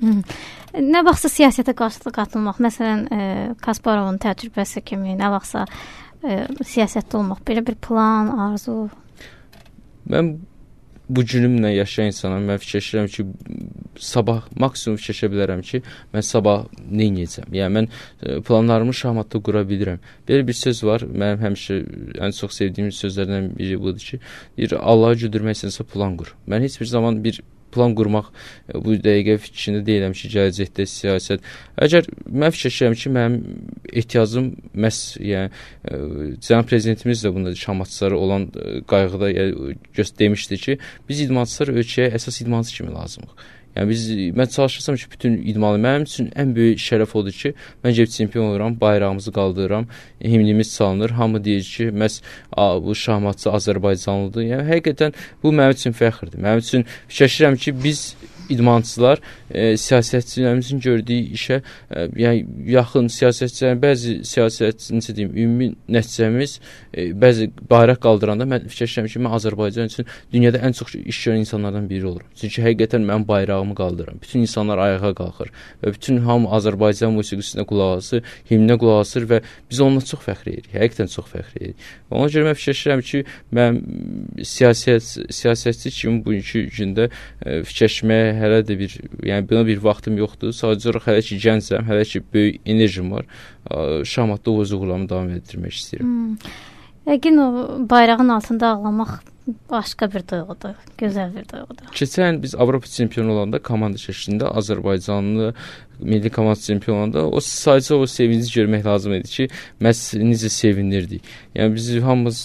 Nə vaxtsa siyasətə qatılmaq, məsələn, Kasparovun təcrübəsi kimi, nə vaxtsa siyasətdə olmaq, belə bir plan, arzu? Mən bu günümlə yaşayan insanam. Mən fikirləşirəm ki, sabah maksimum fikirləşə bilərəm ki, mən sabah nə edəcəm? Yəni mən planlarımı şahmatda qura bilirəm. Belə bir söz var. Mənim həmişə ən çox sevdiyim sözlərdən biri budur ki, Allahı güdürmək istəsə plan qur. Mən heç bir zaman bir plan qurmaq bu dəqiqə fikrində deyiləm ki, gələcəkdə siyasət. Əgər mən fikirləşirəm ki, mənim ehtiyacım məhz, yəni cənab prezidentimiz də bunda şahmatçıları olan qayğıda demişdi ki, biz idmançılar ölkəyə əsas idmançı kimi lazımıq. Yəni mən çalışırsam ki, bütün idmanı mənim üçün ən böyük şərəf odur ki, mən gəlib çempion oluram, bayrağımızı qaldırıram, himnimiz çalınır, hamı deyir ki, məhz bu şahmatçı Azərbaycanlıdır. Yəni həqiqətən bu mənim üçün fəxrdir. Mənim üçün fikirləşirəm ki, biz idmançılar siyasətçilərimizin gördüyü işə yəni yaxın siyasətçilərin bəzi necə deyim, ümumi nəticəmiz bəzi bayraq qaldıranda mən fikirləşirəm ki, mən Azərbaycan üçün dünyada ən çox iş görən insanlardan biri olurum. Çünki həqiqətən mən bayrağımı qaldıram. Bütün insanlar ayağa qalxır və bütün hamı Azərbaycan musiqisinə qulaq asır, himninə qulaq asır və biz onunla çox fəxr edirik. Həqiqətən çox fəxr edirik. Ona görə mən fikirləşirəm ki, mən siyasətçi kimi bugünkü gündə fikirləşməyə hələ də yəni buna bir vaxtım yoxdur. Sadəcə olaraq hələ ki gəncəm, hələ ki böyük enerjim var. Şahmatda o uğurlarımı davam etdirmək istəyirəm. Yəqin o bayrağın altında ağlamaq başqa bir duyğudur, gözəl bir duyğudur. Keçən biz Avropa çempionu olanda komanda şəklində Azərbaycanlı milli komanda çempionu olanda sadəcə o sevinci görmək lazım idi ki, məhz necə sevinirdik. Yəni biz hamımız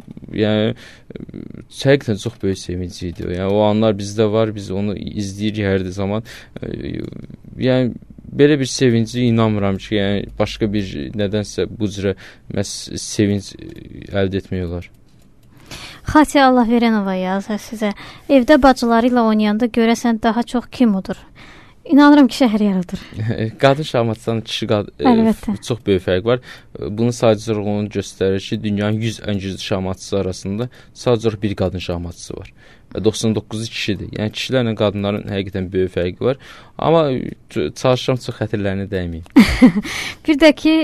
həqiqətən çox böyük sevinci idi. Yəni o anlar bizdə var, biz onu izləyirik hər zaman. Yəni belə bir sevinci inanmıram ki, yəni başqa bir nədənsə bu cürə məhz sevinc əldə etmək olar. Xatiyə Allahverənova yazır sizə. Evdə bacıları ilə oynayanda görəsən daha çox kim odur? İnanıram ki, Şəhriyarıdır. Qadın şahmatçıdan kişi çox böyük fərq var. Bunu sadəcə onu göstərir ki, dünyanın 100 ən güclü şahmatçısı arasında sadəcə bir qadın şahmatçısı var. və 99-u kişidir. Yəni kişilərlə qadınların həqiqətən böyük fərqi var. Amma çalışıram çox xətirlərinə dəyməyim. Bir də ki,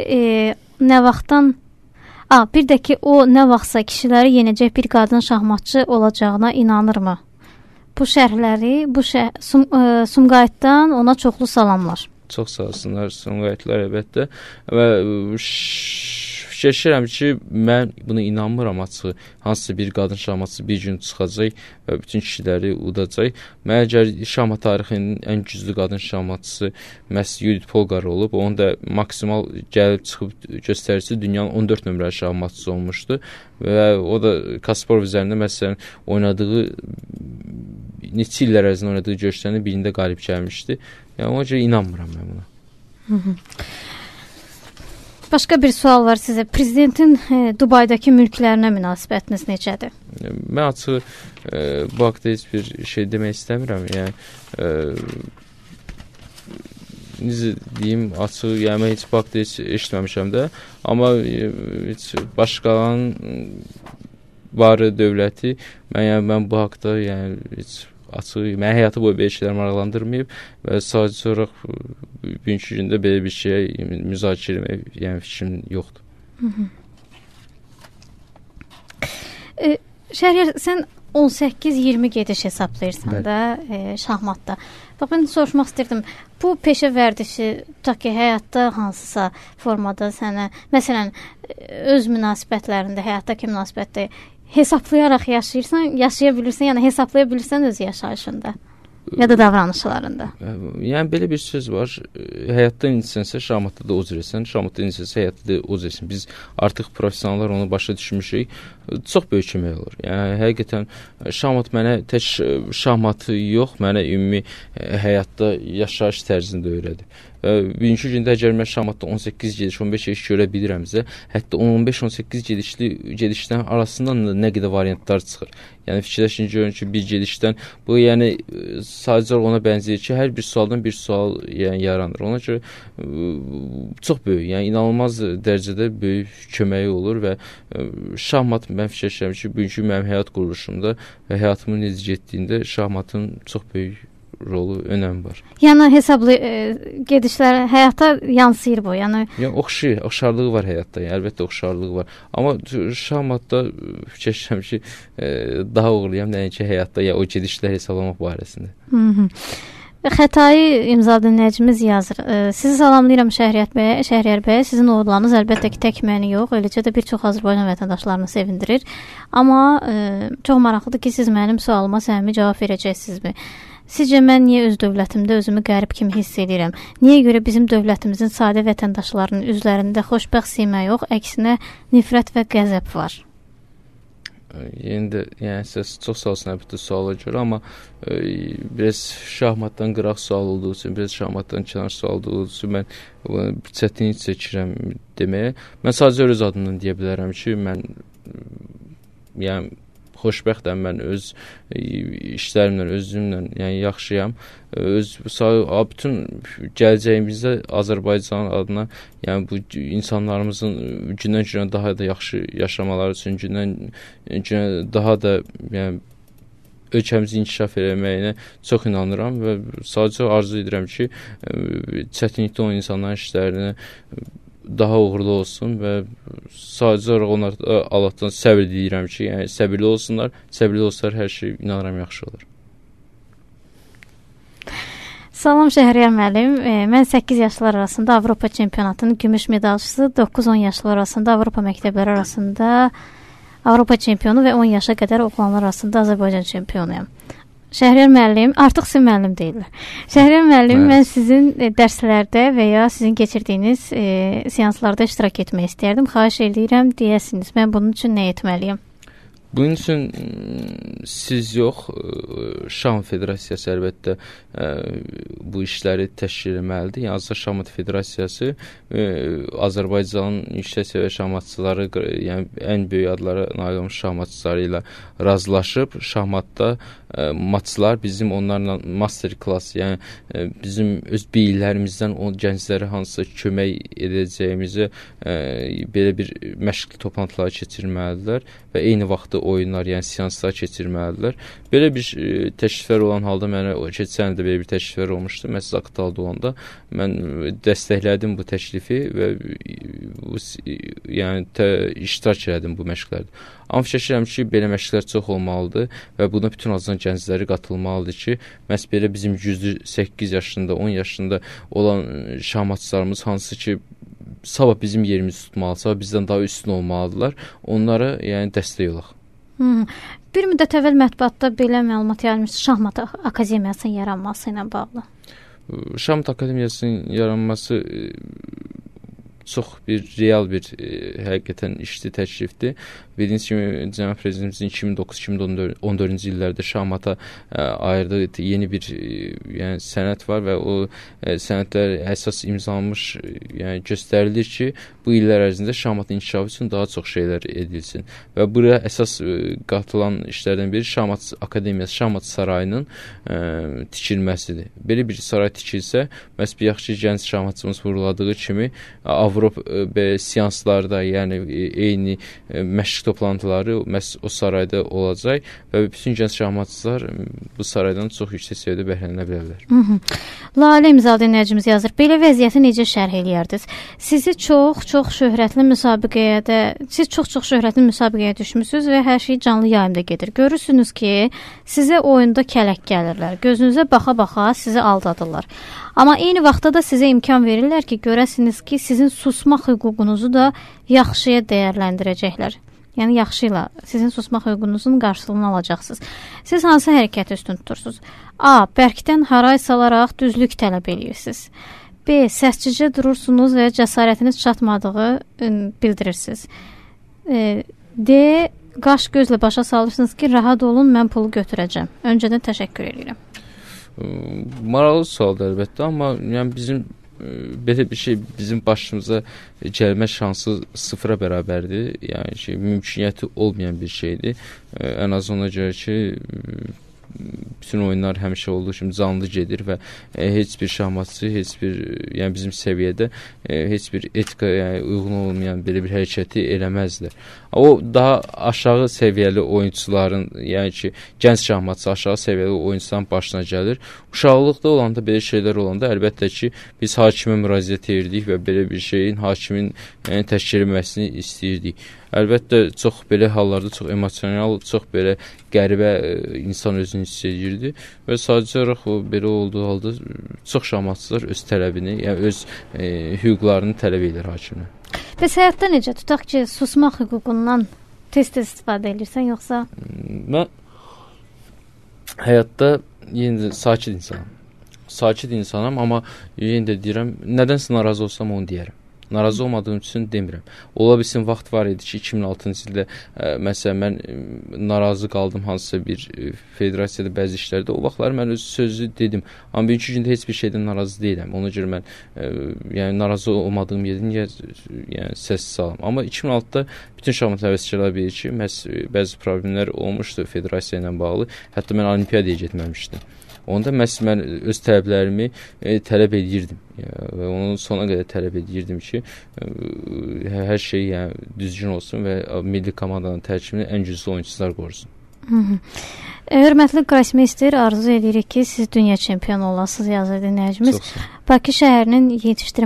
bir də ki, o nə vaxtsa kişiləri yenəcək bir qadın şahmatçı olacağına inanırmı? Bu şərhləri, Sumqayıtdan ona çoxlu salamlar. Çox sağ olsunlar, Sumqayıtlılar əlbəttə. Və fikirləşirəm ki, mən buna inanmıram açığı. Hansısa bir qadın şahmatçısı bir gün çıxacaq və bütün kişiləri udacaq. Mənə gəlir şahmat tarixinin ən güclü qadın şahmatçısı məhz Judith Polgar olub. Onun da maksimal gəlib çıxıb göstəricisi dünyanın 14 nömrəli şahmatçısı olmuşdu. Və o da Kasparov üzərində məsələn oynadığı neçə illər ərzində oynadığı görüşlərində birində qalib gəlmişdi. Yəni ona görə inanmıram mən buna. Başqa bir sual var sizə. Prezidentin Dubaydakı mülklərinə münasibətiniz necədir? Mən açığı bu haqda heç bir şey demək istəmirəm. Yəni necə deyim, açıq, yəni mən heç bu haqda heç eşitməmişəm də. Amma heç başqalarının varı dövləti, mən bu haqda yəni heç açıq, mən həyatı boyu belə şeylər maraqlandırmayıb və sadəcə olaraq bugünkü gündə belə bir şeyə müzakirə etmək yəni fikrim yoxdur. Şəhriyar, sən 18-20 gediş hesablayırsan da şahmatda. Bax, mən soruşmaq istirdim. Bu peşə vərdişi tutaq ki, həyatda hansısa formada sənə, məsələn, öz münasibətlərində, həyatdakı münasibətdə hesablayaraq yaşaya bilirsən, yəni hesablaya bilirsən öz yaşayışında ya da davranışlarında. Yəni belə bir söz var. Həyatda incəsənsə, şahmatda da uzresən, şahmatda incəsənsə, həyatda da uzresən. Biz artıq professionallar onu başa düşmüşük. Çox böyük kömək olur. Yəni həqiqətən şahmat mənə tək şahmatı yox, mənə ümumi həyatda yaşayış tərzini də öyrədib. Bugünkü gündə əgər mən şahmatda 18 gediş, 15 gediş görə bilirəmsə, hətta 15-18 gedişdən arasından nə qədər variantlar çıxır. Yəni fikirləşin, görün ki, bir gedişdən bu yəni sadəcə ona bənzəyir ki, hər bir sualdan bir sual yəni yaranır. Ona görə çox böyük, yəni inanılmaz dərəcədə böyük köməyi olur və şahmat mən fikirləşirəm ki, bugünkü mənim həyat quruluşumda və həyatımın necə getdiyində şahmatın çox böyük rolu, önəmi var. Yəni hesablı gedişlər həyata yansıyır bu. Yəni oxşarlığı var həyatda. Yəni əlbəttə oxşarlığı var. Amma şahmatda fikirləşirəm ki, daha uğurluyam nəinki həyatda ya o gedişləri hesablamaq barəsində. Xətai imza dinləyicimiz yazır. Sizi salamlayıram Şəhriyar bəy. Sizin uğurlarınız əlbəttə ki, tək məni yox, eləcə də bir çox Azərbaycan vətəndaşlarını sevindirir. Amma çox maraqlıdır ki, siz mənim sualıma səmimi cavab verəcəksizmi? Sizcə mən niyə öz dövlətimdə özümü qərib kimi hiss edirəm? Niyə görə bizim dövlətimizin sadə vətəndaşlarının üzlərində xoşbəxt simə yox, əksinə nifrət və qəzəb var? Yəni siz çox sağ olsun əlbəttə suala görə, amma biraz şahmatdan qıraq sual olduğu üçün, biraz şahmatdan kənar sual olduğu üçün mən çətinlik çəkirəm deməyə. Mən sadəcə öz adımdan deyə bilərəm ki, mən yəni xoşbəxtəm, mən öz işlərimlə, özümlə yəni yaxşıyam. Bütün gələcəyimizdə Azərbaycan adına, yəni bu insanlarımızın gündən-günə daha da yaxşı yaşamaları üçün, gündən-günə daha da yəni ölkəmizi inkişaf etməyinə çox inanıram və sadəcə arzu edirəm ki, çətinlikdə olan insanların işlərini daha uğurlu olsun və sadəcə onlar Allahdan səbir diləyirəm ki, yəni səbirli olsunlar, hər şey inanıram yaxşı olur. Salam Şəhriyar müəllim. Mən 8 yaşlılar arasında Avropa çempionatının gümüş medalçısı, 9-10 yaşlılar arasında Avropa məktəbləri arasında Avropa çempionu və 10 yaşa qədər oğlanlar arasında Azərbaycan çempionuyam. Şəhriyar müəllim, artıq sizin müəllim deyirlər. Şəhriyar müəllim, mən sizin dərslərdə və ya sizin keçirdiyiniz seanslarda iştirak etmək istəyərdim. Xahiş edirəm, deyəsiniz. Mən bunun üçün nə etməliyim? Bunun üçün siz yox, Şahmat Federasiyası əlbəttə bu işləri təşkil etməlidir. Yəni Azər Şahmat Federasiyası Azərbaycanın yüksək səviyyə şahmatçıları, yəni ən böyük adlara nail olmuş şahmatçıları ilə razılaşıb şahmatda maçlar bizim onlarla master class, yəni bizim öz biliklərimizdən o gənclərə hansısa kömək edəcəyimizə belə bir məşq toplantıları keçirməlidirlər və eyni vaxtda oyunlar, yəni seanslar keçirməlidirlər. Belə bir təkliflər olan halda mənə keçən də belə bir təkliflər olmuşdu. Mən Zaqatalada olanda mən dəstəklədim bu təklifi və yəni iştirak elədim bu məşqlərdə. Amma fikirləşirəm ki, belə məşqlər çox olmalıdır və buna bütün azdan gəncləri qatılmalıdır ki, məhz belə bizim güclü 8 yaşında, 10 yaşında olan şahmatçılarımız hansı ki, sabah bizim yerimizi tutmalı, sabah bizdən daha üstün olmalıdırlar. Onlara yəni dəstək olaq. Bir müddət əvvəl mətbuatda belə məlumat yayılmışdı, Şahmat Akademiyasının yaranması ilə bağlı. Şahmat Akademiyasının yaranması çox bir real bir həqiqətən işli təklifdir. Bildiyiniz kimi Cənab Prezidentimizin 2009-2014-cü illərdə şahmata ayırdığı yeni bir yəni sənəd var və o sənədlər əsas imzalanmış, yəni göstərilir ki, bu illər ərzində şahmatın inkişafı üçün daha çox şeylər edilsin. Və buraya əsas qatılan işlərdən biri Şahmat Akademiyası, Şahmat Sarayının tikilməsidir. Belə bir saray tikilsə, məhz bir yaxşı gənc şahmatçımız vuruladığı kimi Avropa seanslarda, yəni eyni məşq toplantıları məhz o sarayda olacaq və bütün gənc şahmatçılar bu saraydan çox yüksək səviyyədə bəhrələnə bilərlər. Lalə İmzalı dinləyicimiz yazır. Belə vəziyyəti necə şərh eləyərdiniz? Siz çox şöhrətli müsabiqəyə düşmüsünüz və hər şey canlı yayımda gedir. Görürsünüz ki, sizə oyunda kələk gəlirlər. Gözünüzə baxa-baxa sizi aldadırlar. Amma eyni vaxtda da sizə imkan verirlər ki, görəsiniz ki, sizin susmaq hüququnuzu da yaxşıya dəyərləndirəcəklər. Yəni yaxşı ilə sizin susmaq hüququnuzun qarşılığını alacaqsınız. Siz hansı hərəkəti üstün tutursunuz? A. Bərkdən haray salaraq düzlük tələb edirsiniz. B. Səssizcə durursunuz və cəsarətiniz çatmadığı bildirirsiniz. D. Qaş gözlə başa salırsınız ki, rahat olun, mən pulu götürəcəm. Öncədən təşəkkür edirəm. Maraqlı sualdır əlbəttə, amma yəni bizim belə bir şey bizim başımıza gəlmə şansı sıfıra bərabərdir. Yəni ki, mümküniyyəti olmayan bir şeydir. Ən az ona görə ki, bütün oyunlar həmişə olduğu kimi canlı gedir və heç bir şahmatçı, heç bir yəni bizim səviyyədə heç bir etika, yəni uyğun olmayan belə bir hərəkəti eləməzlər. O daha aşağı səviyyəli oyunçuların, yəni ki, gənc şahmatçı aşağı səviyyəli oyunçuların başına gəlir. Uşaqlıqda olanda belə şeylər olanda əlbəttə ki, biz hakimə müraciət edirdik və belə bir şeyin hakimin təşkil edilməsini istəyirdik. Əlbəttə çox belə hallarda çox emosional, çox belə qəribə insan özünü hiss edirdi və sadəcə olaraq o belə olduğu halda çox şahmatçılar öz tələbini, yəni öz hüquqlarını tələb edir hakimə. Bəs həyatda necə? Tutaq ki, susmaq hüququndan tez-tez istifadə edirsən, yoxsa? Mən həyatda yenə də sakit insanam. Sakit insanam, amma yenə də deyirəm, nədənsə narazı olsam onu deyərəm. Narazı olmadığım üçün demirəm. Ola bilsin vaxt var idi ki, 2006-cı ildə məsələn mən narazı qaldım hansısa bir federasiyada bəzi işlərdə. O vaxtlar mən öz sözü dedim. Amma bugünkü gündə heç bir şeydən narazı deyiləm. Ona görə mən yəni narazı olmadığım yerdə niyə yəni səs salam. Amma 2006-da bütün şahmat həvəskarlar bilir ki, bəzi problemlər olmuşdu federasiya ilə bağlı. Hətta mən olimpiyadaya getməmişdim. Onda mən öz tələblərimi tələb edirdim və onu sona qədər tələb edirdim ki, hər şey yəni düzgün olsun və milli komandanın tərkibini ən güclü oyunçular qorusun. Hörmətli Qrasmeister, arzu edirik ki, siz dünya çempionu olasınız, yazır dinləyicimiz. Bakı şəhərinin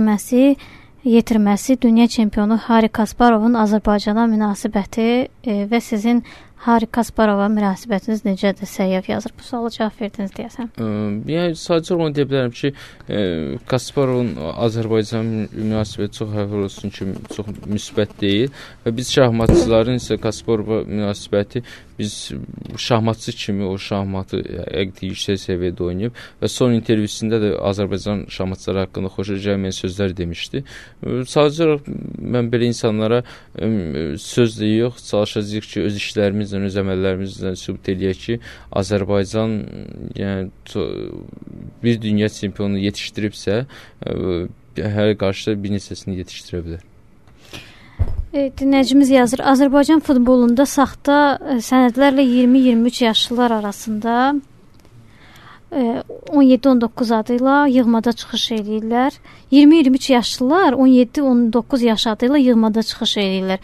yetirməsi dünya çempionu Hari Kasparovun Azərbaycana münasibəti və sizin Hari Kasparova münasibətiniz necədir? Səyyaf yazır. Bu suala cavab verdiniz deyəsən. Yəni sadəcə onu deyə bilərəm ki, Kasparovun Azərbaycan münasibəti çox həvəl olsun ki, çox müsbət deyil və biz şahmatçıların isə Kasparova münasibəti biz şahmatçı kimi o şahmatı həqiqətən yüksək səviyyədə oynayıb və son intervyusunda da Azərbaycan şahmatçıları haqqında xoşagəlməyən sözlər demişdi. Sadəcə olaraq mən belə insanlara söz də yox, çalışacağıq ki, öz işlərimizlə, öz əməllərimizlə sübut eləyək ki, Azərbaycan yəni bir dünya çempionu yetişdiribsə, hər qarşıda bir neçəsini yetişdirə bilər. Dinləyicimiz yazır, Azərbaycan futbolunda saxta sənədlərlə 20-23 yaşlılar arasında 17-19 adıyla yığmada çıxış edirlər. 20-23 yaşlılar 17-19 yaş adıyla yığmada çıxış edirlər.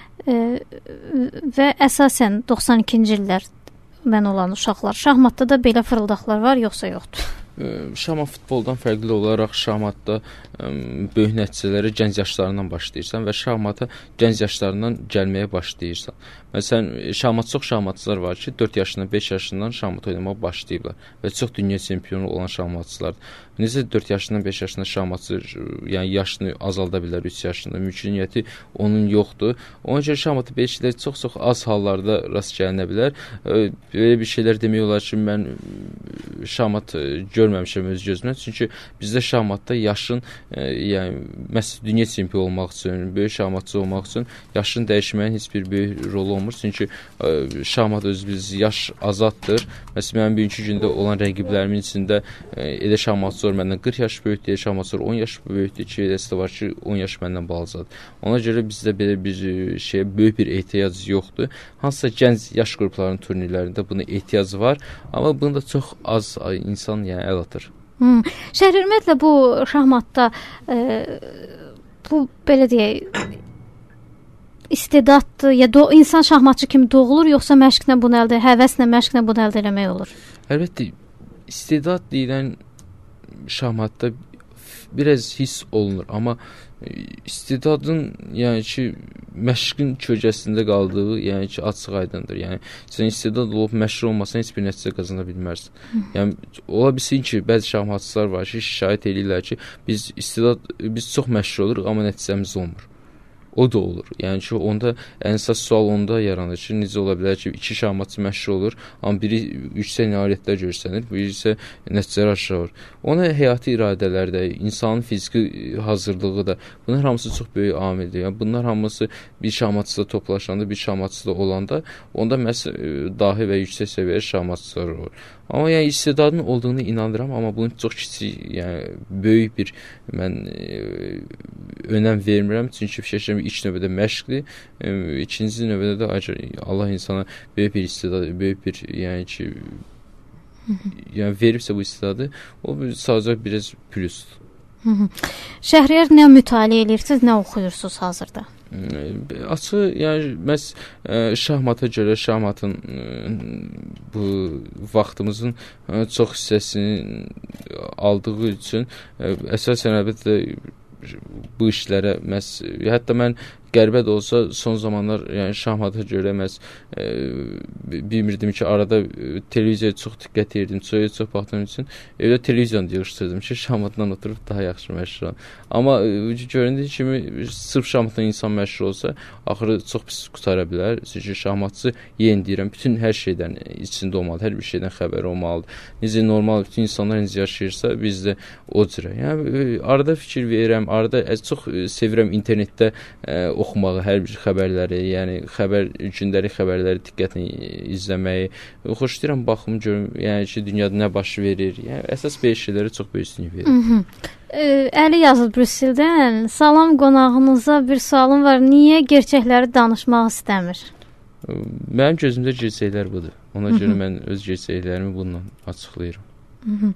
Və əsasən 92-ci illərdən olan uşaqlar. Şahmatda da belə fırıldaqlar var, yoxsa yoxdur? Şahmat futboldan fərqli olaraq şahmatda böyük nəticələrə gənc yaşlarından başlayırsan və şahmata gənc yaşlarından gəlməyə başlayırsan. Məsələn, çox şahmatçılar var ki, 4 yaşından, 5 yaşından şahmat oynamağa başlayıblar və çox dünya çempionu olan şahmatçılardır. Necə 4 yaşından, 5 yaşından şahmatçı, yəni yaşını azalda bilər 3 yaşında, mümküniyyəti onun yoxdur. Ona görə şahmatı belə şeylər çox-çox az hallarda rast gəlinə bilər. Belə bir şeylər demək olar ki, mən şahmat görməmişəm öz gözümlə. Çünki bizdə şahmatda yaşın, yəni məsələn, dünya çempionu olmaq üçün, böyük şahmatçı olmaq üçün yaşın dəyişməyin heç bir böyük rolu olmur. Çünki şahmat özü yaş azaddır. Məsələn, mənim bugünkü gündə olan rəqiblərimin içində elə şahmatçı məndən 40 yaş böyükdür, şahmatçı 10 yaş böyükdür ki, eləsi də var ki, 10 yaş məndən balacadır. Ona görə bizdə belə bir şeyə böyük bir ehtiyac yoxdur. Hansısa gənc yaş qruplarının turnirlərində buna ehtiyac var, amma bunu da çox az insan əl atır. Şəhər, ümumiyyətlə bu şahmatda bu belə deyək istedaddır, ya insan şahmatçı kimi doğulur, yoxsa məşqlə bunu əldə, həvəslə, məşqlə bunu əldə eləmək olur? Əlbəttə, istedad deyilən şahmatda biraz hiss olunur, amma istedadın, yəni ki, məşqin kölgəsində qaldığı, yəni ki, açıq aydındır. Yəni sən istedad olub məşq olmasan heç bir nəticə qazana bilmərsən. Yəni ola bilsin ki, bəzi şahmatçılar var ki, şikayət edirlər ki, biz çox məşq oluruq, amma nəticəmiz olmur. O da olur. Yəni ki, onda ən əsas sual onda yaranır ki, necə ola bilər ki, 2 şahmatçı məşq olur, amma biri yüksək nailiyyətlər göstərir, biri isə nəticələr aşağı olur. Ona həyati iradələr də, insanın fiziki hazırlığı da, bunlar hamısı çox böyük amildir. Yəni bunlar hamısı bir şahmatçıda toplaşanda, bir şahmatçıda olanda, onda dahi və yüksək səviyyəli şahmatçılar olur. Amma yəni istedadın olduğunu inanıram, amma bunun çox kiçik, yəni böyük bir mən önəm vermirəm. Çünki fikirləşirəm ilk növbədə məşqdir, ikinci növbədə də Allah insana böyük bir istedad, böyük bir yəni ki, yəni veribsə bu istedadı, o sadəcə biraz plusdur. Şəhriyar, nə mütaliə edirsiniz, nə oxuyursunuz hazırda? Açı, yəni məhz şahmata görə şahmatın bu vaxtımızın çox hissəsini aldığı üçün əsasən əlbəttə bu işlərə hətta mən qəribə də olsa son zamanlar yəni şahmata görə bilmirdim ki, arada televiziyaya çox diqqət edirdim, çox baxdığım üçün evdə televizyon yığışdırdım ki, şahmatdan oturub daha yaxşı məşğul olam. Amma göründüyü kimi sırf şahmatdan insan məşğul olsa, axırı çox pis qutara bilər. Çünki şahmatçı deyirəm, bütün hər şeydən içində olmalı, hər bir şeydən xəbər olmalıdır. Necə normal bütün insanlar necə yaşayırsa, biz də o cürə. Yəni arada fikir verirəm, arada çox sevirəm internetdə oxumağı, hər bir xəbərləri, yəni gündəlik xəbərləri diqqətlə izləməyi, xoşlayıram baxım görüm, yəni ki, dünyada nə baş verir. Yəni əsas belə şeylərə çox böyük üstünlük verirəm. Əli yazır Brüsseldən. Salam, qonağınıza bir sualım var. Niyə gerçəkləri danışmaq istəmir? Mənim gözümdə gerçəklər budur. Ona görə mən öz gerçəklərimi bununla açıqlayıram.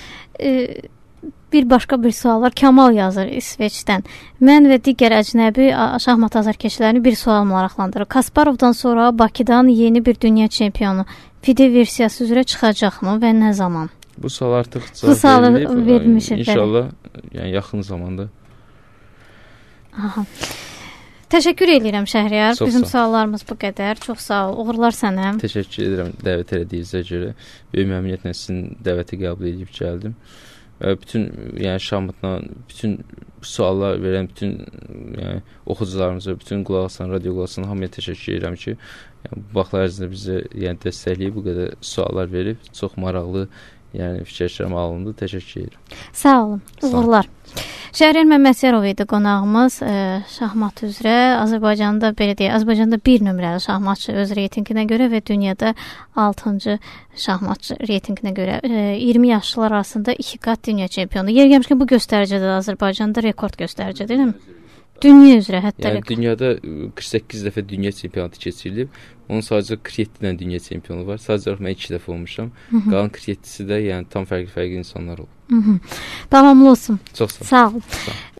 Bir başqa bir sual var. Kamal yazır İsveçdən. Mən və digər əcnəbi şahmat azarkeşlərini bir sual maraqlandırır. Kasparovdan sonra Bakıdan yeni bir dünya çempionu FIDE versiyası üzrə çıxacaqmı və nə zaman? Bu sual artıq cavab verilmişdir. İnşallah yəni yaxın zamanda. Aha. Təşəkkür edirəm Şəhriyar. Bizim suallarımız bu qədər. Çox sağ ol. Uğurlar sənə. Təşəkkür edirəm dəvət etdiyinizə görə. Böyük məmnuniyyətlə sizin dəvəti qəbul edib gəldim. Bütün yəni şahmatla bütün suallar verən bütün yəni oxucularımıza, bütün qulaq asan, radio qulaq asan hamıya təşəkkür edirəm ki, yəni bu vaxtlar ərzində bizə yəni dəstəkləyib bu qədər suallar verib, çox maraqlı yəni fikirləşmə alındı. Təşəkkür edirəm. Sağ olun. Uğurlar. Şəhriyar Məmmədiyarov idi qonağımız. Şahmat üzrə Azərbaycanda belə deyək, Azərbaycanda 1 nömrəli şahmatçı öz reytinqinə görə və dünyada 6-cı şahmatçı reytinqinə görə 20 yaşlılar arasında 2 qat dünya çempionu. Yer gəlmişkən bu göstəricədə Azərbaycanda rekord göstəricədir, deyilmi? Dünya üzrə hətta. Yəni dünyada 48 dəfə dünya çempionatı keçirilib. Onun sadəcə 47 dənə dünya çempionu var. Sadəcə mən 2 dəfə olmuşam. Qalan 47-si də yəni tam fərqli insanlar olub. Davamlı olsun. Çox sağ ol. Sağ ol.